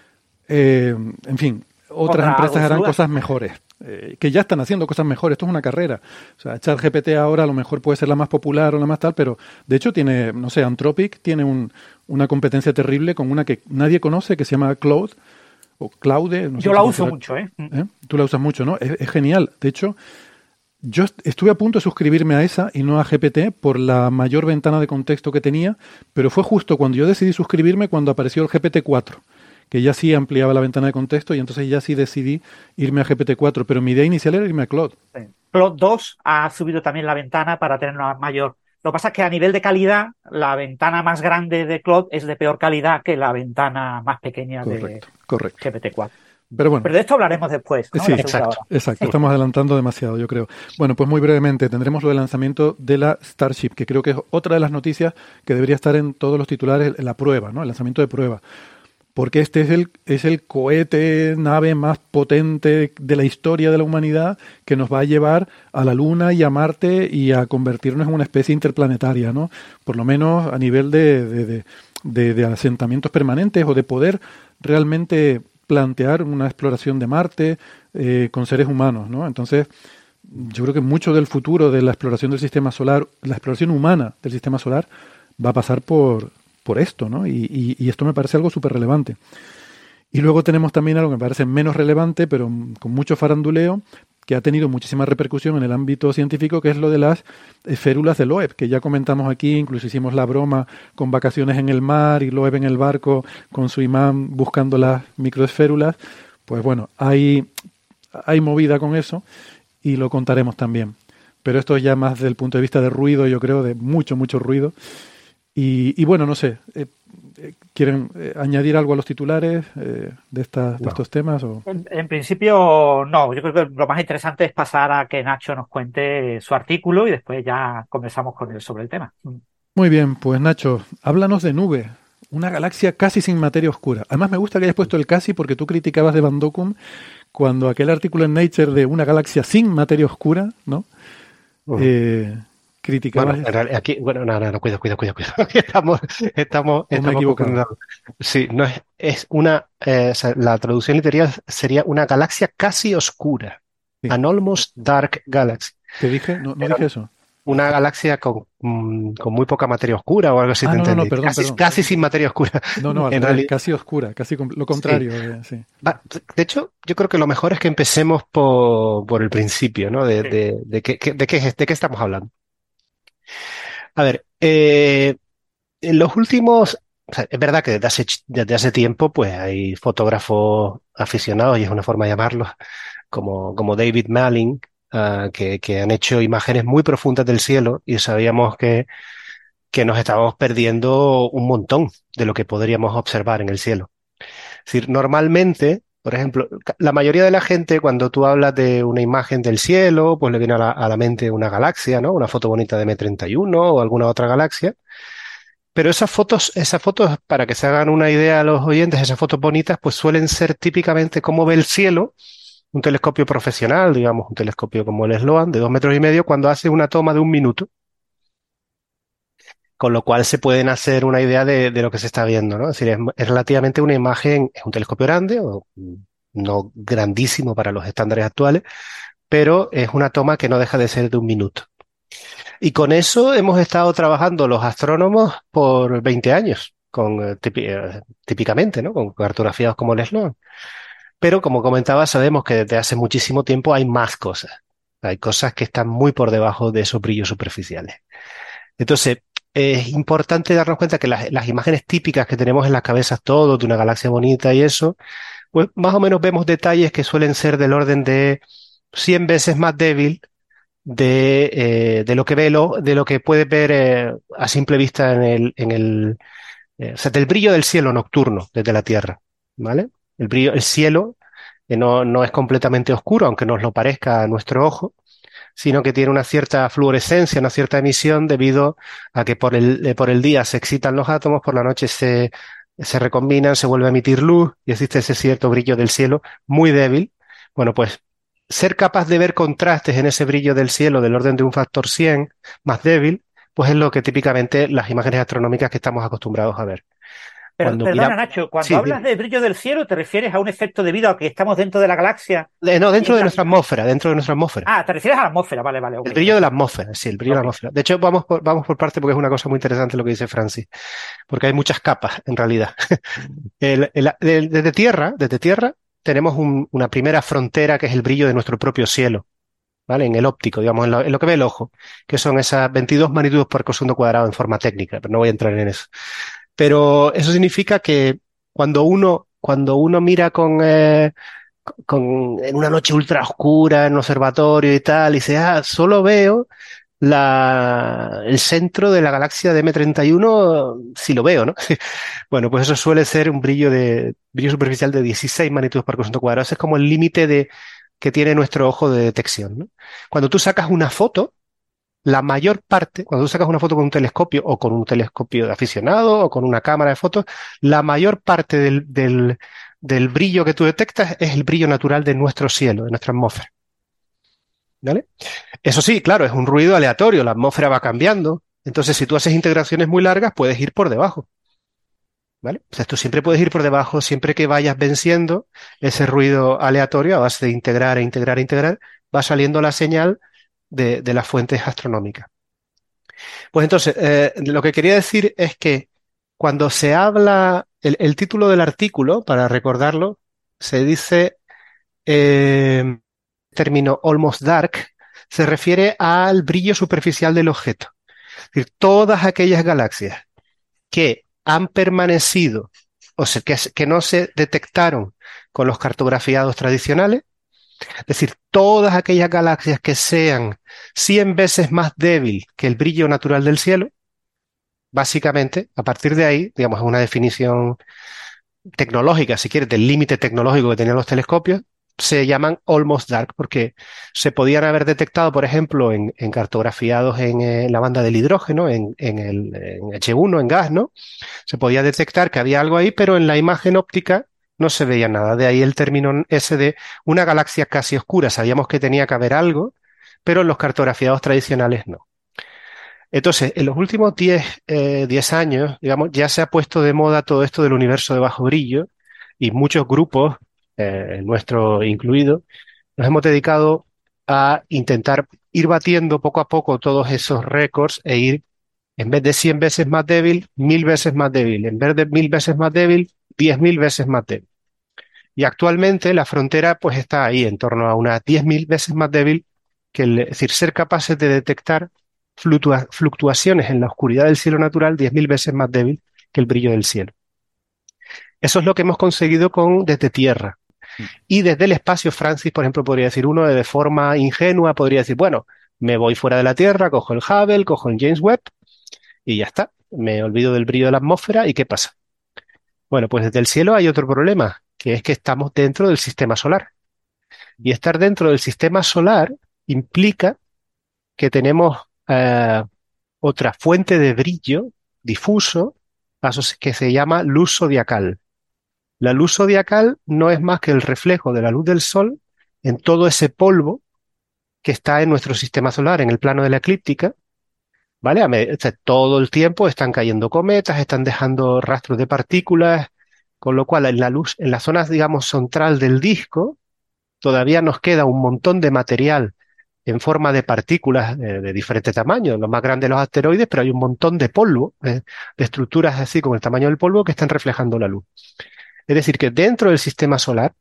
eh, en fin, otras Otra empresas harán cosas mejores, eh, que ya están haciendo cosas mejores. Esto es una carrera. O sea, ChatGPT ahora a lo mejor puede ser la más popular o la más tal, pero de hecho tiene, no sé, Anthropic tiene un, una competencia terrible con una que nadie conoce, que se llama Claude, o Claude. No sé Yo la cómo uso será. mucho, ¿eh? ¿Eh? Tú la usas mucho, ¿no? Es, es genial. De hecho, yo est- estuve a punto de suscribirme a esa y no a G P T por la mayor ventana de contexto que tenía, pero fue justo cuando yo decidí suscribirme cuando apareció el G P T cuatro, que ya sí ampliaba la ventana de contexto y entonces ya sí decidí irme a G P T cuatro, pero mi idea inicial era irme a Claude. Sí. Claude dos ha subido también la ventana para tener una mayor. Lo que pasa es que a nivel de calidad, la ventana más grande de Claude es de peor calidad que la ventana más pequeña Correcto, de correcto. G P T cuatro. Pero bueno. Pero de esto hablaremos después, ¿no? Sí, La segunda exacto. hora. Exacto, estamos adelantando demasiado, yo creo. Bueno, pues muy brevemente, tendremos lo del lanzamiento de la Starship, que creo que es otra de las noticias que debería estar en todos los titulares, en la prueba, ¿no? El lanzamiento de prueba. Porque este es el, es el cohete, nave más potente de la historia de la humanidad que nos va a llevar a la Luna y a Marte y a convertirnos en una especie interplanetaria, ¿no? Por lo menos a nivel de, de, de, de, de asentamientos permanentes o de poder realmente plantear una exploración de Marte eh, con seres humanos, ¿no? Entonces, yo creo que mucho del futuro de la exploración del sistema solar, la exploración humana del sistema solar, va a pasar por, por esto, ¿no? Y, y, y esto me parece algo súper relevante. Y luego tenemos también algo que me parece menos relevante, pero con mucho faranduleo, que ha tenido muchísima repercusión en el ámbito científico, que es lo de las esférulas de Loeb, que ya comentamos aquí, incluso hicimos la broma con vacaciones en el mar y Loeb en el barco con su imán buscando las microesférulas. Pues bueno, hay, hay movida con eso y lo contaremos también. Pero esto es ya más desde el punto de vista de ruido, yo creo, de mucho, mucho ruido. Y, y bueno, no sé, eh, eh, ¿quieren eh, añadir algo a los titulares eh, de, esta, de No. estos temas? O? En, en principio, no. Yo creo que lo más interesante es pasar a que Nacho nos cuente su artículo y después ya conversamos con él sobre el tema. Muy bien, pues Nacho, háblanos de Nube, una galaxia casi sin materia oscura. Además me gusta que hayas puesto el casi porque tú criticabas de Van Dokkum cuando aquel artículo en Nature de una galaxia sin materia oscura, ¿no? Uh-huh. Eh, criticabas... Bueno, en realidad, aquí, bueno, no, no, no, cuidado, cuidado, cuidado, cuidado. Estamos, estamos, me he estamos equivocado. confundiendo. Sí, no es, es una, eh, o sea, la traducción literal sería una galaxia casi oscura. Sí. An almost dark galaxy. ¿Te dije? No, no Pero- dije eso. Una galaxia con, mm, con muy poca materia oscura o algo así, Ah, te no, no, no, entendí. perdón, casi, perdón. casi sin materia oscura. No, no, al En revés, realidad- casi oscura, casi com- lo contrario. eh, sí. Va, de hecho, yo creo que lo mejor es que empecemos por, por el principio, ¿no? De, Sí. de, de, qué, qué- de, qué, de qué estamos hablando. A ver, eh, en los últimos, o sea, es verdad que desde hace, ch- desde hace tiempo, pues hay fotógrafos aficionados, y es una forma de llamarlos, como, como David Malin, ah, que, que han hecho imágenes muy profundas del cielo y sabíamos que, que nos estábamos perdiendo un montón de lo que podríamos observar en el cielo. Es decir, normalmente, por ejemplo, ca- la mayoría de la gente, cuando tú hablas de una imagen del cielo, pues le viene a la, a la mente una galaxia, ¿no? Una foto bonita de M treinta y uno o alguna otra galaxia. Pero esas fotos, esas fotos, para que se hagan una idea a los oyentes, esas fotos bonitas, pues suelen ser típicamente cómo ve el cielo un telescopio profesional, digamos, un telescopio como el Sloan, de dos metros y medio, cuando hace una toma de un minuto. Con lo cual se pueden hacer una idea de, de lo que se está viendo, ¿no? Es decir, es, es relativamente una imagen, es un telescopio grande, o mm, no grandísimo para los estándares actuales, pero es una toma que no deja de ser de un minuto. Y con eso hemos estado trabajando los astrónomos por veinte años, con, eh, típi- eh, típicamente, ¿no? Con cartografías como el Sloan. Pero como comentaba, sabemos que desde hace muchísimo tiempo hay más cosas. Hay cosas que están muy por debajo de esos brillos superficiales. Entonces, es importante darnos cuenta que las, las imágenes típicas que tenemos en las cabezas todos de una galaxia bonita y eso, pues más o menos vemos detalles que suelen ser del orden de cien veces más débil de, eh, de lo que ve lo, de lo que puedes ver eh, a simple vista en el, en el, eh, o sea, del brillo del cielo nocturno desde la Tierra, ¿vale? El brillo, el cielo eh, no, no es completamente oscuro, aunque nos lo parezca a nuestro ojo, sino que tiene una cierta fluorescencia, una cierta emisión debido a que por el, eh, por el día se excitan los átomos, por la noche se, se recombinan, se vuelve a emitir luz y existe ese cierto brillo del cielo muy débil. Bueno, pues ser capaz de ver contrastes en ese brillo del cielo del orden de un factor cien más débil, pues es lo que típicamente las imágenes astronómicas que estamos acostumbrados a ver. Pero, Cuando perdona, mira- Nacho, cuando Sí, hablas dime. de brillo del cielo, ¿te refieres a un efecto debido a que estamos dentro de la galaxia? Eh, no, dentro Y de esa- nuestra atmósfera, dentro de nuestra atmósfera. Ah, te refieres a la atmósfera, vale, vale. ok. El brillo de la atmósfera, sí, el brillo de la Ok. atmósfera. De hecho, vamos por, vamos por parte porque es una cosa muy interesante lo que dice Francis, porque hay muchas capas en realidad. El- el- el- desde tierra, desde tierra tenemos un- una primera frontera que es el brillo de nuestro propio cielo, ¿vale? En el óptico, digamos, en lo, en lo que ve el ojo, que son esas veintidós magnitudes por segundo cuadrado en forma técnica, pero no voy a entrar en eso. Pero eso significa que cuando uno, cuando uno mira con, eh, con, en una noche ultra oscura, en un observatorio y tal, y dice, ah, solo veo la, el centro de la galaxia de M treinta y uno, si lo veo, ¿no? Bueno, pues eso suele ser un brillo de, brillo superficial de dieciséis magnitudes por segundo cuadrado. Ese es como el límite de, que tiene nuestro ojo de detección, ¿no? Cuando tú sacas una foto, la mayor parte, cuando tú sacas una foto con un telescopio o con un telescopio de aficionado o con una cámara de fotos, la mayor parte del, del, del brillo que tú detectas es el brillo natural de nuestro cielo, de nuestra atmósfera. ¿Vale? Eso sí, claro, es un ruido aleatorio, la atmósfera va cambiando. Entonces, si tú haces integraciones muy largas, puedes ir por debajo. ¿Vale? O sea, tú siempre puedes ir por debajo, siempre que vayas venciendo ese ruido aleatorio, a base de integrar e integrar e integrar, va saliendo la señal de, de las fuentes astronómicas. Pues entonces, eh, lo que quería decir es que cuando se habla, el, el título del artículo, para recordarlo, se dice, eh, término almost dark, se refiere al brillo superficial del objeto. Es decir, todas aquellas galaxias que han permanecido, o sea, que, que no se detectaron con los cartografiados tradicionales, es decir, todas aquellas galaxias que sean cien veces más débil que el brillo natural del cielo, básicamente, a partir de ahí, digamos, es una definición tecnológica, si quieres, del límite tecnológico que tenían los telescopios, se llaman almost dark porque se podían haber detectado, por ejemplo, en, en cartografiados en, eh, la banda del hidrógeno, en, en el en H uno, en gas, ¿no? Se podía detectar que había algo ahí, pero en la imagen óptica no se veía nada. De ahí el término ese de una galaxia casi oscura. Sabíamos que tenía que haber algo, pero en los cartografiados tradicionales no. Entonces, en los últimos diez, eh, diez años, digamos, ya se ha puesto de moda todo esto del universo de bajo brillo y muchos grupos, eh, el nuestro incluido, nos hemos dedicado a intentar ir batiendo poco a poco todos esos récords e ir, en vez de cien veces más débil, mil veces más débil. En vez de mil veces más débil, diez mil veces más débil. Y actualmente la frontera pues está ahí, en torno a unas diez mil veces más débil, que el, es decir, ser capaces de detectar fluctua- fluctuaciones en la oscuridad del cielo natural diez mil veces más débil que el brillo del cielo. Eso es lo que hemos conseguido con desde Tierra. Y desde el espacio, Francis, por ejemplo, podría decir uno de forma ingenua, podría decir, bueno, me voy fuera de la Tierra, cojo el Hubble, cojo el James Webb y ya está. Me olvido del brillo de la atmósfera y ¿qué pasa? Bueno, pues desde el cielo hay otro problema, que es que estamos dentro del sistema solar. Y estar dentro del sistema solar implica que tenemos eh, otra fuente de brillo difuso aso- que se llama luz zodiacal. La luz zodiacal no es más que el reflejo de la luz del Sol en todo ese polvo que está en nuestro sistema solar, en el plano de la eclíptica, ¿vale? A me- o sea, todo el tiempo están cayendo cometas, están dejando rastros de partículas, con lo cual en la luz, en la zona, digamos, central del disco, todavía nos queda un montón de material en forma de partículas eh, de diferentes tamaños, los más grandes los asteroides, pero hay un montón de polvo, eh, de estructuras así con el tamaño del polvo que están reflejando la luz. Es decir, que dentro del sistema solar,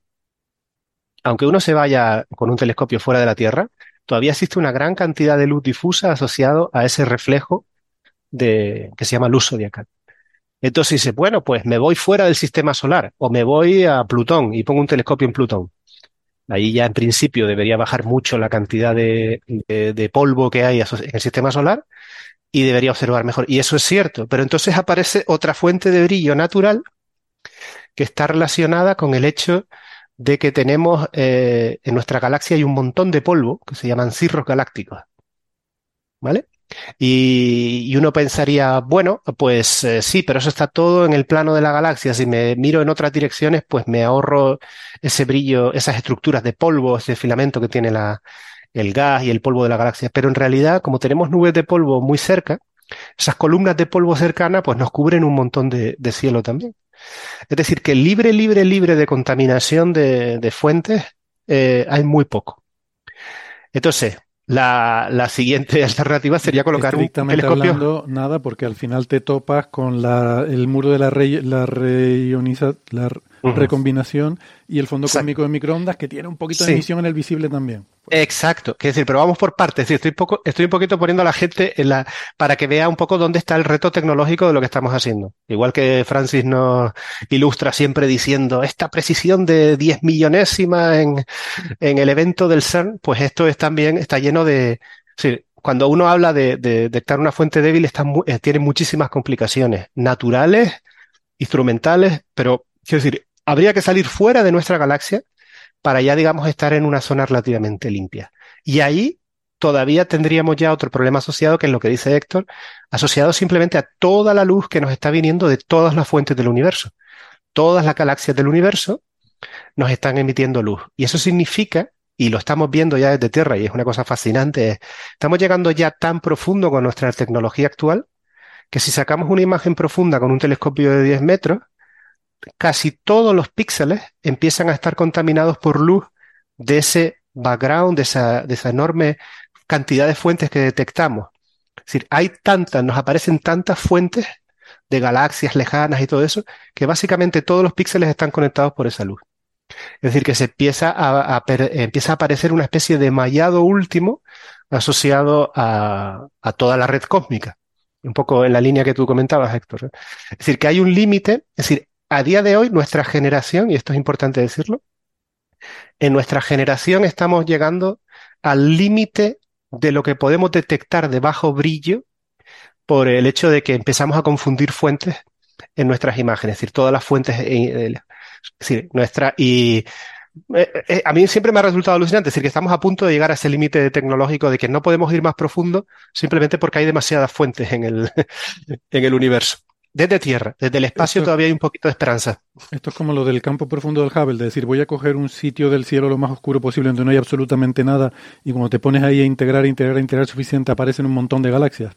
aunque uno se vaya con un telescopio fuera de la Tierra, todavía existe una gran cantidad de luz difusa asociado a ese reflejo de, que se llama luz zodiacal. Entonces dice, bueno, pues me voy fuera del sistema solar o me voy a Plutón y pongo un telescopio en Plutón. Ahí ya en principio debería bajar mucho la cantidad de, de, de polvo que hay aso- en el sistema solar y debería observar mejor. Y eso es cierto, pero entonces aparece otra fuente de brillo natural que está relacionada con el hecho de que tenemos eh, en nuestra galaxia hay un montón de polvo que se llaman cirros galácticos, ¿vale? Y, y uno pensaría, bueno, pues eh, sí, pero eso está todo en el plano de la galaxia. Si me miro en otras direcciones, pues me ahorro ese brillo, esas estructuras de polvo, ese filamento que tiene la, el gas y el polvo de la galaxia. Pero en realidad, como tenemos nubes de polvo muy cerca, esas columnas de polvo cercanas, pues nos cubren un montón de, de cielo también. Es decir, que libre, libre, libre de contaminación de, de fuentes eh, hay muy poco. Entonces, la, la siguiente alternativa sería colocar un Estrictamente telescopio. hablando, nada, porque al final te topas con la, el muro de la, re, la, reioniza, la uh-huh. recombinación y el fondo Exacto. cósmico de microondas, que tiene un poquito Sí. de emisión en el visible también. Exacto, es decir, pero vamos por partes. Es decir, estoy, poco, estoy un poquito poniendo a la gente en la, para que vea un poco dónde está el reto tecnológico de lo que estamos haciendo. Igual que Francis nos ilustra siempre diciendo esta precisión de diez millonésimas en, en el evento del CERN, pues esto es también, está lleno de... Es decir, cuando uno habla de, de detectar una fuente débil, está, eh, tiene muchísimas complicaciones naturales, instrumentales, pero quiero decir, habría que salir fuera de nuestra galaxia para ya, digamos, estar en una zona relativamente limpia. Y ahí todavía tendríamos ya otro problema asociado, que es lo que dice Héctor, asociado simplemente a toda la luz que nos está viniendo de todas las fuentes del universo. Todas las galaxias del universo nos están emitiendo luz. Y eso significa, y lo estamos viendo ya desde Tierra, y es una cosa fascinante, estamos llegando ya tan profundo con nuestra tecnología actual, que si sacamos una imagen profunda con un telescopio de diez metros, casi todos los píxeles empiezan a estar contaminados por luz de ese background, de esa, de esa enorme cantidad de fuentes que detectamos. Es decir, hay tantas, nos aparecen tantas fuentes de galaxias lejanas y todo eso, que básicamente todos los píxeles están conectados por esa luz. Es decir, que se empieza a, a, empieza a aparecer una especie de mallado último asociado a, a toda la red cósmica. Un poco en la línea que tú comentabas, Héctor. Es decir, que hay un límite, es decir, a día de hoy, nuestra generación, y esto es importante decirlo, en nuestra generación estamos llegando al límite de lo que podemos detectar de bajo brillo por el hecho de que empezamos a confundir fuentes en nuestras imágenes, es decir, todas las fuentes, es decir, nuestra, y eh, eh, a mí siempre me ha resultado alucinante, es decir, que estamos a punto de llegar a ese límite tecnológico de que no podemos ir más profundo simplemente porque hay demasiadas fuentes en el, en el universo. Desde Tierra, desde el espacio esto, todavía hay un poquito de esperanza. Esto es como lo del campo profundo del Hubble, de decir, voy a coger un sitio del cielo lo más oscuro posible donde no hay absolutamente nada y cuando te pones ahí a integrar, integrar, integrar suficiente, aparecen un montón de galaxias.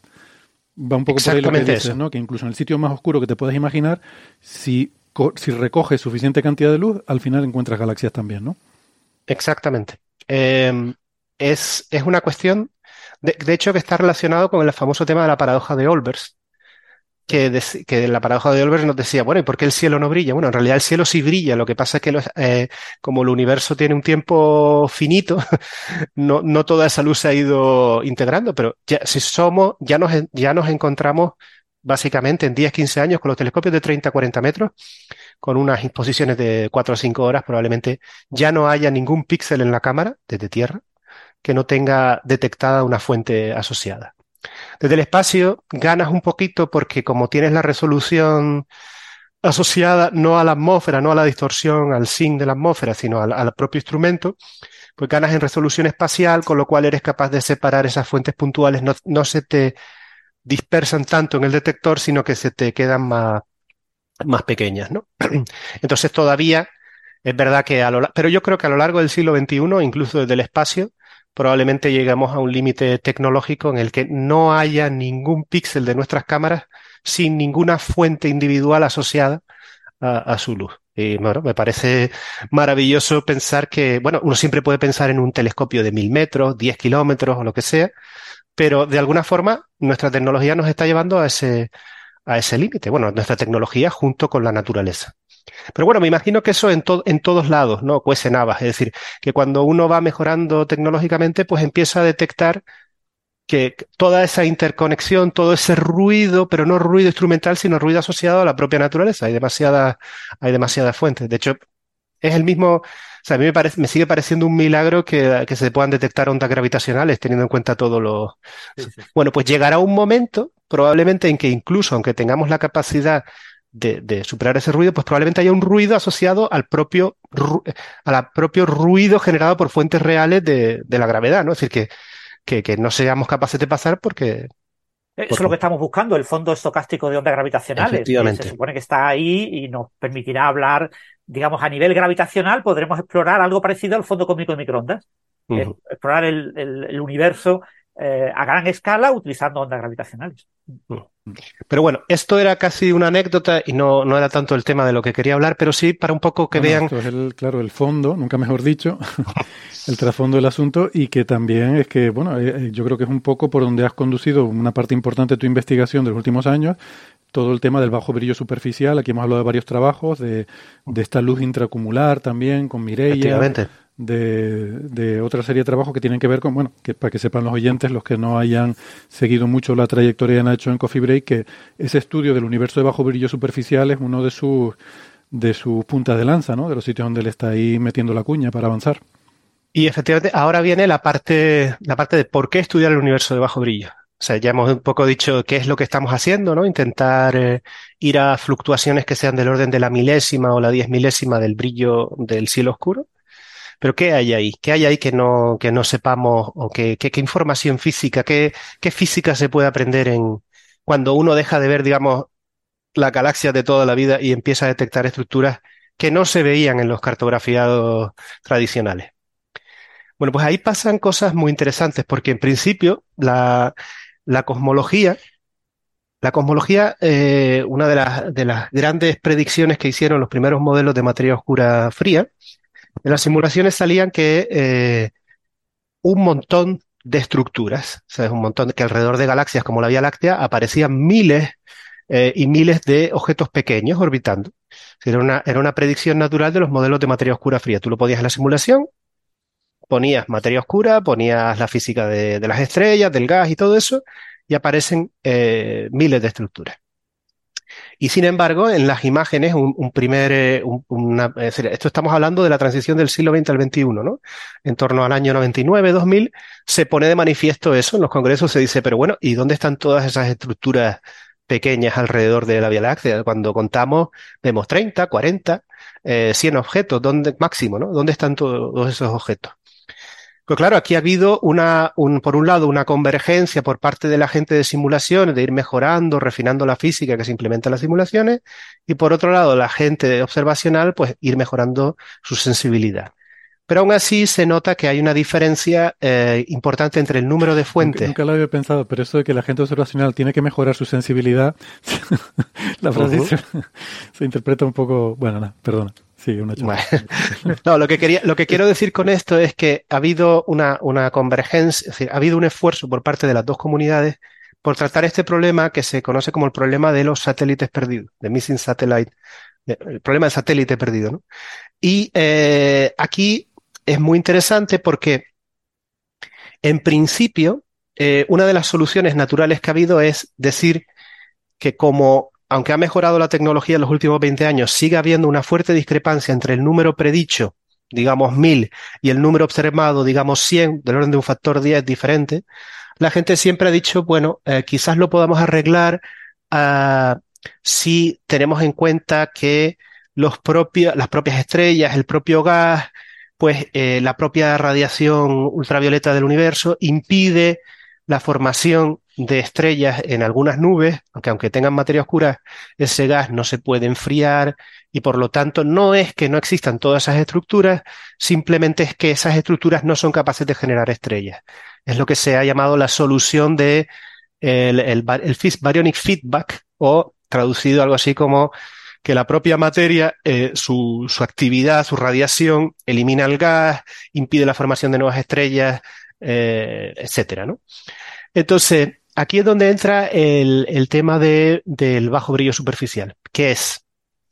Va un poco por ahí lo que dices, ¿no? Que incluso en el sitio más oscuro que te puedas imaginar, si, si recoges suficiente cantidad de luz, al final encuentras galaxias también, ¿no? Exactamente. Eh, es, es una cuestión, de, de hecho, que está relacionado con el famoso tema de la paradoja de Olbers. Que, de, que la paradoja de Olbers nos decía, bueno, ¿y por qué el cielo no brilla? Bueno, en realidad el cielo sí brilla, lo que pasa es que los, eh, como el universo tiene un tiempo finito, no, no toda esa luz se ha ido integrando, pero ya, si somos, ya nos, ya nos encontramos básicamente en diez, quince años con los telescopios de treinta a cuarenta metros, con unas exposiciones de cuatro o cinco horas, probablemente ya no haya ningún píxel en la cámara desde Tierra que no tenga detectada una fuente asociada. Desde el espacio ganas un poquito porque como tienes la resolución asociada no a la atmósfera, no a la distorsión, al zinc de la atmósfera, sino al, al propio instrumento, pues ganas en resolución espacial, con lo cual eres capaz de separar esas fuentes puntuales, no, no se te dispersan tanto en el detector, sino que se te quedan más, más pequeñas, ¿no? Entonces todavía es verdad que a lo, pero yo creo que a lo largo del siglo veintiuno, incluso desde el espacio, probablemente lleguemos a un límite tecnológico en el que no haya ningún píxel de nuestras cámaras sin ninguna fuente individual asociada a, a su luz. Y bueno, me parece maravilloso pensar que, bueno, uno siempre puede pensar en un telescopio de mil metros, diez kilómetros o lo que sea, pero de alguna forma nuestra tecnología nos está llevando a ese, a ese límite. Bueno, nuestra tecnología junto con la naturaleza. Pero bueno, me imagino que eso en, to en todos lados, ¿no? Cuece habas, es decir, que cuando uno va mejorando tecnológicamente, pues empieza a detectar que toda esa interconexión, todo ese ruido, pero no ruido instrumental, sino ruido asociado a la propia naturaleza. Hay demasiadas, hay demasiadas fuentes. De hecho, es el mismo, o sea, a mí me, parece, me sigue pareciendo un milagro que, que se puedan detectar ondas gravitacionales teniendo en cuenta todo lo... Sí, sí. Bueno, pues llegará un momento, probablemente, en que incluso, aunque tengamos la capacidad De, de superar ese ruido, pues probablemente haya un ruido asociado al propio, al propio ruido generado por fuentes reales de, de la gravedad, ¿no? Es decir, que, que, que no seamos capaces de pasar porque... Eso porque... es lo que estamos buscando, el fondo estocástico de ondas gravitacionales. Que se supone que está ahí y nos permitirá hablar, digamos, a nivel gravitacional, podremos explorar algo parecido al fondo cósmico de microondas. Uh-huh. Explorar el, el, el universo eh, a gran escala utilizando ondas gravitacionales. Uh-huh. Pero bueno, esto era casi una anécdota y no, no era tanto el tema de lo que quería hablar, pero sí para un poco que Bueno, vean... esto es el, claro, el fondo, nunca mejor dicho, el trasfondo del asunto, y que también es que, bueno, eh, yo creo que es un poco por donde has conducido una parte importante de tu investigación de los últimos años, todo el tema del bajo brillo superficial. Aquí hemos hablado de varios trabajos, de, de esta luz intracumular también, con Mireia, de, de otra serie de trabajos que tienen que ver con, bueno, que para que sepan los oyentes, los que no hayan seguido mucho la trayectoria de Nacho en Coffee Break, que ese estudio del universo de bajo brillo superficial es uno de sus de sus puntas de lanza, ¿no? De los sitios donde él está ahí metiendo la cuña para avanzar. Y efectivamente, ahora viene la parte, la parte de por qué estudiar el universo de bajo brillo. O sea, ya hemos un poco dicho qué es lo que estamos haciendo, ¿no? Intentar eh, ir a fluctuaciones que sean del orden de la milésima o la diez milésima del brillo del cielo oscuro. Pero ¿qué hay ahí? ¿Qué hay ahí que no, que no sepamos? ¿O qué, qué, qué información física, qué, qué física se puede aprender en cuando uno deja de ver, digamos, la galaxia de toda la vida y empieza a detectar estructuras que no se veían en los cartografiados tradicionales? Bueno, pues ahí pasan cosas muy interesantes, porque en principio la, la cosmología, la cosmología, eh, una de las, de las grandes predicciones que hicieron los primeros modelos de materia oscura fría, en las simulaciones salían que eh, un montón de estructuras, o sea, es un montón que alrededor de galaxias como la Vía Láctea aparecían miles eh, y miles de objetos pequeños orbitando. Era una, era una predicción natural de los modelos de materia oscura fría. Tú lo ponías en la simulación, ponías materia oscura, ponías la física de, de las estrellas, del gas y todo eso, y aparecen eh, miles de estructuras. Y sin embargo, en las imágenes, un, un primer, eh, un, una, es decir, esto estamos hablando de la transición del siglo veinte al veintiuno, ¿no? En torno al año noventa y nueve, dos mil, se pone de manifiesto eso, en los congresos se dice, pero bueno, ¿y dónde están todas esas estructuras pequeñas alrededor de la Vía Láctea? Cuando contamos, vemos treinta, cuarenta, eh, cien objetos, ¿dónde, máximo, ¿no? ¿Dónde están todos esos objetos? Pues claro, aquí ha habido una, un, por un lado, una convergencia por parte de la gente de simulaciones, de ir mejorando, refinando la física que se implementa en las simulaciones, y por otro lado, la gente observacional, pues ir mejorando su sensibilidad. Pero aún así se nota que hay una diferencia eh, importante entre el número de fuentes. Nunca, nunca lo había pensado, pero eso de que la gente observacional tiene que mejorar su sensibilidad, la frase uh-huh. se, se interpreta un poco, bueno, no, perdona. Sí, una bueno. No, lo que quería, lo que quiero decir con esto es que ha habido una, una convergencia, es decir, ha habido un esfuerzo por parte de las dos comunidades por tratar este problema que se conoce como el problema de los satélites perdidos, de missing satellite, el problema del satélite perdido, ¿no? Y eh, aquí es muy interesante porque, en principio, eh, una de las soluciones naturales que ha habido es decir que como aunque ha mejorado la tecnología en los últimos veinte años, sigue habiendo una fuerte discrepancia entre el número predicho, digamos mil, y el número observado, digamos cien, del orden de un factor diez diferente, la gente siempre ha dicho, bueno, eh, quizás lo podamos arreglar uh, si tenemos en cuenta que los propios, las propias estrellas, el propio gas, pues eh, la propia radiación ultravioleta del universo impide la formación de estrellas en algunas nubes, aunque aunque tengan materia oscura, ese gas no se puede enfriar y por lo tanto no es que no existan todas esas estructuras, simplemente es que esas estructuras no son capaces de generar estrellas. Es lo que se ha llamado la solución de el, el, el baryonic feedback, o traducido algo así como que la propia materia, eh, su, su actividad, su radiación, elimina el gas, impide la formación de nuevas estrellas, eh, etcétera, ¿no? Entonces, aquí es donde entra el, el tema de, del bajo brillo superficial, que es,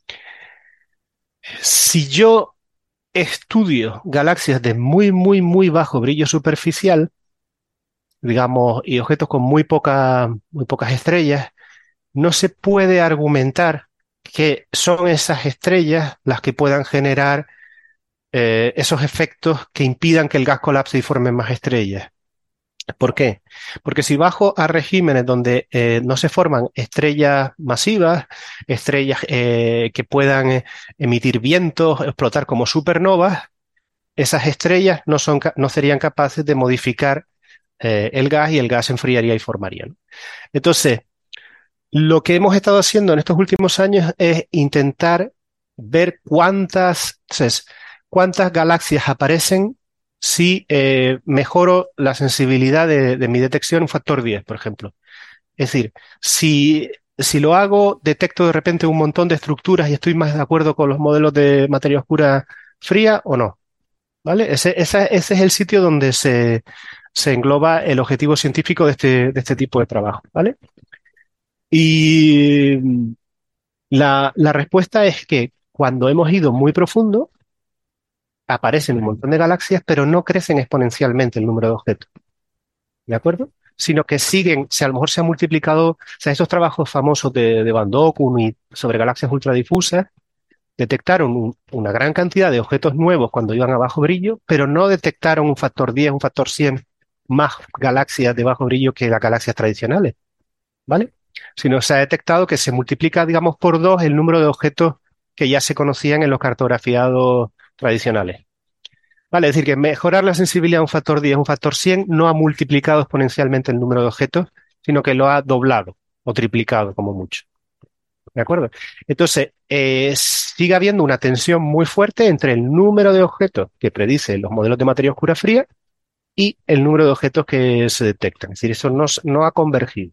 si yo estudio galaxias de muy, muy, muy bajo brillo superficial, digamos, y objetos con muy, poca, muy pocas estrellas, no se puede argumentar que son esas estrellas las que puedan generar eh, esos efectos que impidan que el gas colapse y formen más estrellas. ¿Por qué? Porque si bajo a regímenes donde eh, no se forman estrellas masivas, estrellas eh, que puedan eh, emitir vientos, explotar como supernovas, esas estrellas no, son, no serían capaces de modificar eh, el gas y el gas se enfriaría y formaría, ¿no? Entonces, lo que hemos estado haciendo en estos últimos años es intentar ver cuántas, entonces, cuántas galaxias aparecen si eh, mejoro la sensibilidad de, de mi detección un factor diez, por ejemplo. Es decir, si, si lo hago, detecto de repente un montón de estructuras y estoy más de acuerdo con los modelos de materia oscura fría o no. ¿Vale? Ese, ese, ese es el sitio donde se, se engloba el objetivo científico de este, de este tipo de trabajo. ¿Vale? Y la, la respuesta es que cuando hemos ido muy profundo, aparecen un montón de galaxias, pero no crecen exponencialmente el número de objetos. ¿De acuerdo? Sino que siguen, si a lo mejor se han multiplicado, o sea, esos trabajos famosos de, de Van Dokkum y sobre galaxias ultradifusas, detectaron un, una gran cantidad de objetos nuevos cuando iban a bajo brillo, pero no detectaron un factor diez, un factor cien más galaxias de bajo brillo que las galaxias tradicionales, ¿vale? Sino se ha detectado que se multiplica, digamos, por dos el número de objetos que ya se conocían en los cartografiados tradicionales. Vale, es decir, que mejorar la sensibilidad a un factor diez, un factor cien, no ha multiplicado exponencialmente el número de objetos, sino que lo ha doblado o triplicado como mucho. ¿De acuerdo? Entonces, eh, sigue habiendo una tensión muy fuerte entre el número de objetos que predicen los modelos de materia oscura fría y el número de objetos que se detectan. Es decir, eso no, no ha convergido.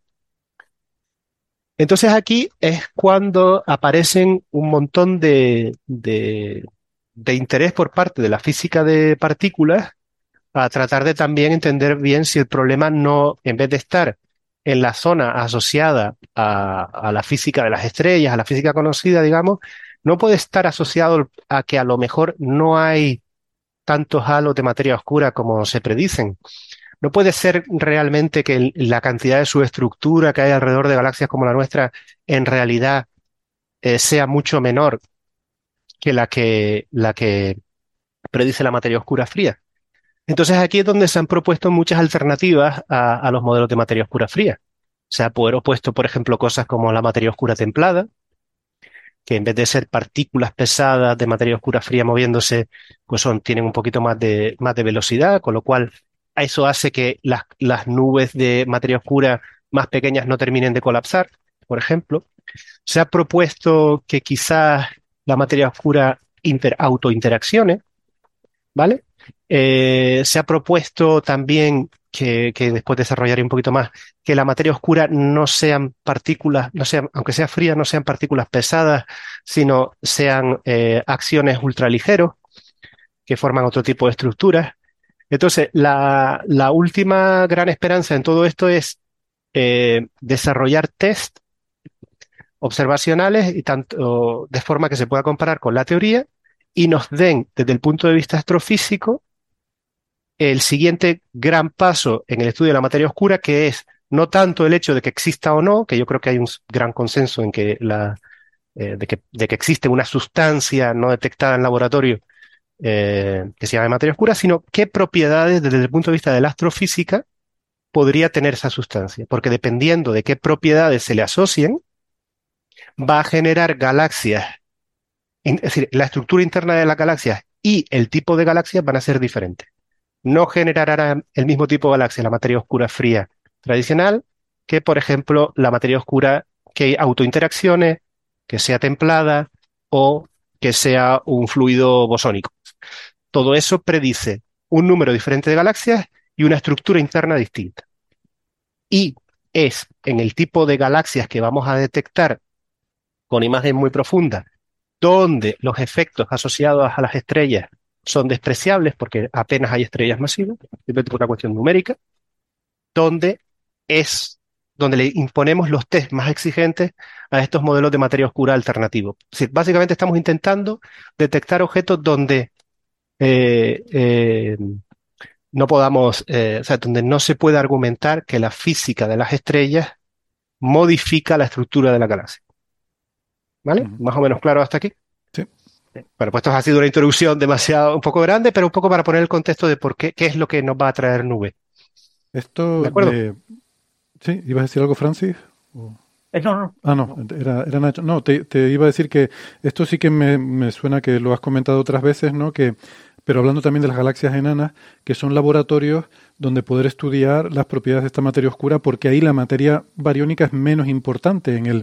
Entonces aquí es cuando aparecen un montón de, de, de interés por parte de la física de partículas a tratar de también entender bien si el problema no, en vez de estar en la zona asociada a, a la física de las estrellas, a la física conocida, digamos, no puede estar asociado a que a lo mejor no hay tantos halos de materia oscura como se predicen. No puede ser realmente que el, la cantidad de subestructura que hay alrededor de galaxias como la nuestra en realidad eh, sea mucho menor que la que, la que predice la materia oscura fría. Entonces aquí es donde se han propuesto muchas alternativas a, a los modelos de materia oscura fría. Se ha propuesto, por ejemplo, cosas como la materia oscura templada, que en vez de ser partículas pesadas de materia oscura fría moviéndose, pues son, tienen un poquito más de, más de velocidad, con lo cual eso hace que las, las nubes de materia oscura más pequeñas no terminen de colapsar, por ejemplo. Se ha propuesto que quizás la materia oscura inter, autointeraccione, ¿vale? Eh, se ha propuesto también que, que después desarrollaré un poquito más, que la materia oscura no sean partículas, no sean, aunque sea fría, no sean partículas pesadas, sino sean eh, acciones ultraligeros que forman otro tipo de estructuras. Entonces, la, la última gran esperanza en todo esto es eh, desarrollar test observacionales y tanto de forma que se pueda comparar con la teoría y nos den, desde el punto de vista astrofísico, el siguiente gran paso en el estudio de la materia oscura, que es no tanto el hecho de que exista o no, que yo creo que hay un gran consenso en que la, eh, de, que, de que existe una sustancia no detectada en laboratorio eh, que se llama materia oscura, sino qué propiedades desde el punto de vista de la astrofísica podría tener esa sustancia, porque dependiendo de qué propiedades se le asocien, va a generar galaxias, es decir, la estructura interna de las galaxias y el tipo de galaxias van a ser diferentes. No generará el mismo tipo de galaxia la materia oscura fría tradicional que, por ejemplo, la materia oscura que autointeraccione, que sea templada o que sea un fluido bosónico. Todo eso predice un número diferente de galaxias y una estructura interna distinta. Y es en el tipo de galaxias que vamos a detectar con imagen muy profunda, donde los efectos asociados a las estrellas son despreciables porque apenas hay estrellas masivas, simplemente por una cuestión numérica, donde es donde le imponemos los test más exigentes a estos modelos de materia oscura alternativos. Es decir, básicamente estamos intentando detectar objetos donde eh, eh, no podamos, eh, o sea, donde no se puede argumentar que la física de las estrellas modifica la estructura de la galaxia. ¿Vale? Uh-huh. ¿Más o menos claro hasta aquí? Sí. Bueno, pues esto ha sido una introducción demasiado, un poco grande, pero un poco para poner el contexto de por qué, qué es lo que nos va a traer nube. Esto ¿De acuerdo? De... ¿Sí? ¿Ibas a decir algo, Francis? ¿O... Eh, no, no. Ah, no, era, era Nacho. No, te, te iba a decir que esto sí que me, me suena que lo has comentado otras veces, ¿no? Que, pero hablando también de las galaxias enanas, que son laboratorios donde poder estudiar las propiedades de esta materia oscura, porque ahí la materia bariónica es menos importante en el...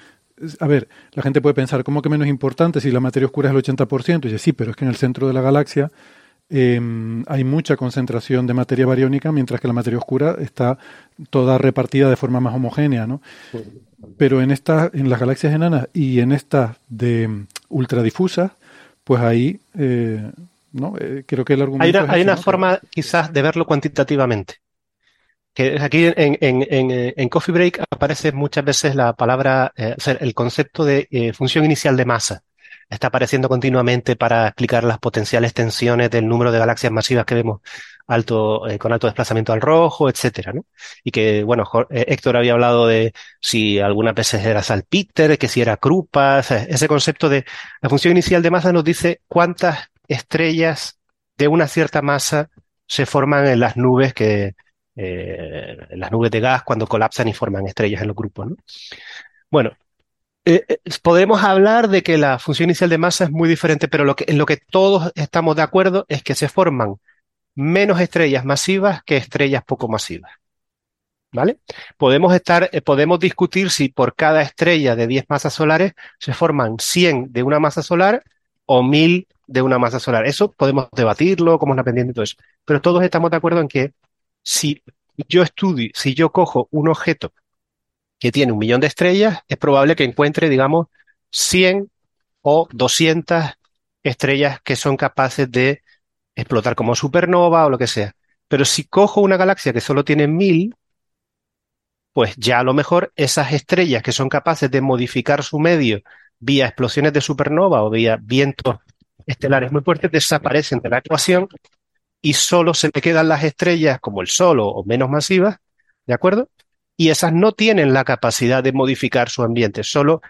A ver, la gente puede pensar, ¿cómo que menos importante si la materia oscura es el ochenta por ciento? Y dice, sí, pero es que en el centro de la galaxia eh, hay mucha concentración de materia bariónica, mientras que la materia oscura está toda repartida de forma más homogénea, ¿no? Pero en estas, en las galaxias enanas y en estas de ultradifusas, pues ahí, eh, ¿no? Eh, creo que el argumento hay una, es hay ese, una ¿no? forma quizás de verlo cuantitativamente. Que aquí en, en, en, en Coffee Break aparece muchas veces la palabra, eh, o sea, el concepto de eh, función inicial de masa. Está apareciendo continuamente para explicar las potenciales tensiones del número de galaxias masivas que vemos alto, eh, con alto desplazamiento al rojo, etcétera, ¿no? Y que, bueno, eh, Héctor había hablado de si algunas veces era salpíter, que si era Krupa, o sea, ese concepto de la función inicial de masa nos dice cuántas estrellas de una cierta masa se forman en las nubes que Eh, las nubes de gas cuando colapsan y forman estrellas en los grupos, ¿no? Bueno, eh, eh, podemos hablar de que la función inicial de masa es muy diferente, pero lo que, en lo que todos estamos de acuerdo es que se forman menos estrellas masivas que estrellas poco masivas, ¿vale? Podemos estar, eh, podemos discutir si por cada estrella de diez masas solares se forman cien de una masa solar o mil de una masa solar. Eso podemos debatirlo, como una pendiente y todo eso. Pero todos estamos de acuerdo en que si yo estudio, si yo cojo un objeto que tiene un millón de estrellas, es probable que encuentre, digamos, cien o doscientas estrellas que son capaces de explotar como supernova o lo que sea. Pero si cojo una galaxia que solo tiene mil, pues ya a lo mejor esas estrellas que son capaces de modificar su medio vía explosiones de supernova o vía vientos estelares muy fuertes desaparecen de la ecuación y solo se le quedan las estrellas como el Sol o, o menos masivas, ¿de acuerdo? Y esas no tienen la capacidad de modificar su ambiente, solo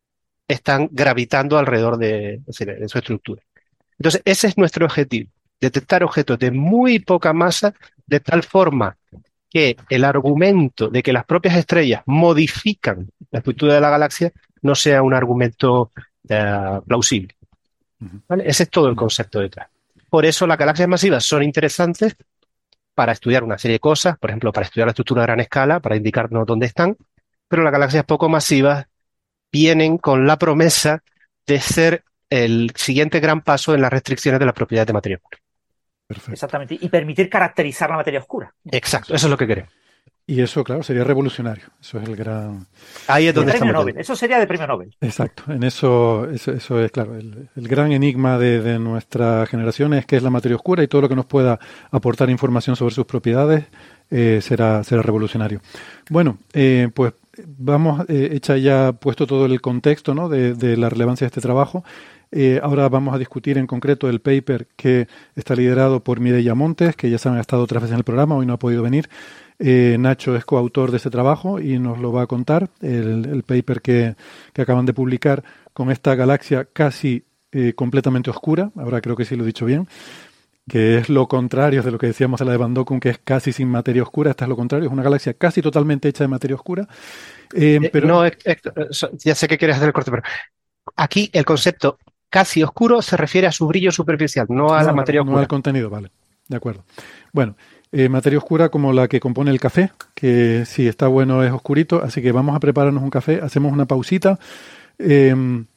están gravitando alrededor de, de su estructura. Entonces, ese es nuestro objetivo, detectar objetos de muy poca masa de tal forma que el argumento de que las propias estrellas modifican la estructura de la galaxia no sea un argumento uh, plausible. ¿Vale? Ese es todo el concepto detrás. Por eso las galaxias masivas son interesantes para estudiar una serie de cosas, por ejemplo, para estudiar la estructura a gran escala, para indicarnos dónde están, pero las galaxias poco masivas vienen con la promesa de ser el siguiente gran paso en las restricciones de las propiedades de materia oscura. Perfecto. Exactamente, y permitir caracterizar la materia oscura. Exacto, eso es lo que queremos. Y eso, claro, sería revolucionario. Eso es el gran... Ahí es donde premio estamos. Nobel. Eso sería de premio Nobel. Exacto. En eso, eso, eso es, claro, el, el gran enigma de, de nuestra generación es qué es la materia oscura, y todo lo que nos pueda aportar información sobre sus propiedades eh, será, será revolucionario. Bueno, eh, pues vamos, eh, hecha ya puesto todo el contexto, ¿no?, de, de la relevancia de este trabajo. Eh, ahora vamos a discutir en concreto el paper que está liderado por Mireia Montes, que ya saben ha estado otras veces en el programa, hoy no ha podido venir. Eh, Nacho es coautor de este trabajo y nos lo va a contar, el, el paper que, que acaban de publicar con esta galaxia casi eh, completamente oscura, ahora creo que sí lo he dicho bien, que es lo contrario de lo que decíamos de la de Van Dokkum, que es casi sin materia oscura. Esta es lo contrario, es una galaxia casi totalmente hecha de materia oscura. Eh, Eh, pero no, eh, eh, ya sé que quieres hacer el corte, pero aquí el concepto casi oscuro se refiere a su brillo superficial, no a no, la materia no oscura. al contenido, vale, de acuerdo. Bueno, eh, materia oscura como la que compone el café, que si está bueno es oscurito, así que vamos a prepararnos un café, hacemos una pausita. Eh,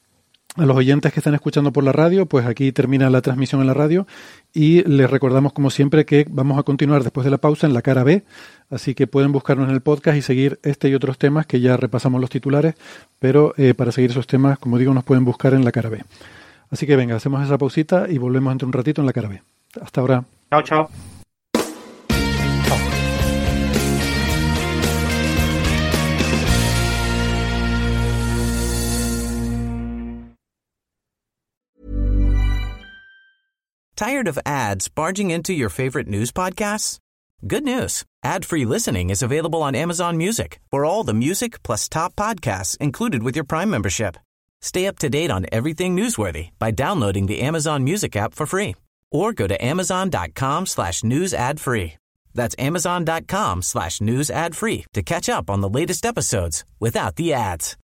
a los oyentes que están escuchando por la radio, pues aquí termina la transmisión en la radio y les recordamos como siempre que vamos a continuar después de la pausa en la cara B, así que pueden buscarnos en el podcast y seguir este y otros temas que ya repasamos los titulares, pero eh, para seguir esos temas, como digo, nos pueden buscar en la cara B. Así que venga, hacemos esa pausita y volvemos dentro de un ratito en la cara B. Hasta ahora. Chao, chao. Tired of ads barging into your favorite news podcasts? Good news. Ad-free listening is available on Amazon Music for all the music plus top podcasts included with your Prime membership. Stay up to date on everything newsworthy by downloading the Amazon Music app for free or go to amazon.com slash news ad free. That's amazon.com slash news ad free to catch up on the latest episodes without the ads.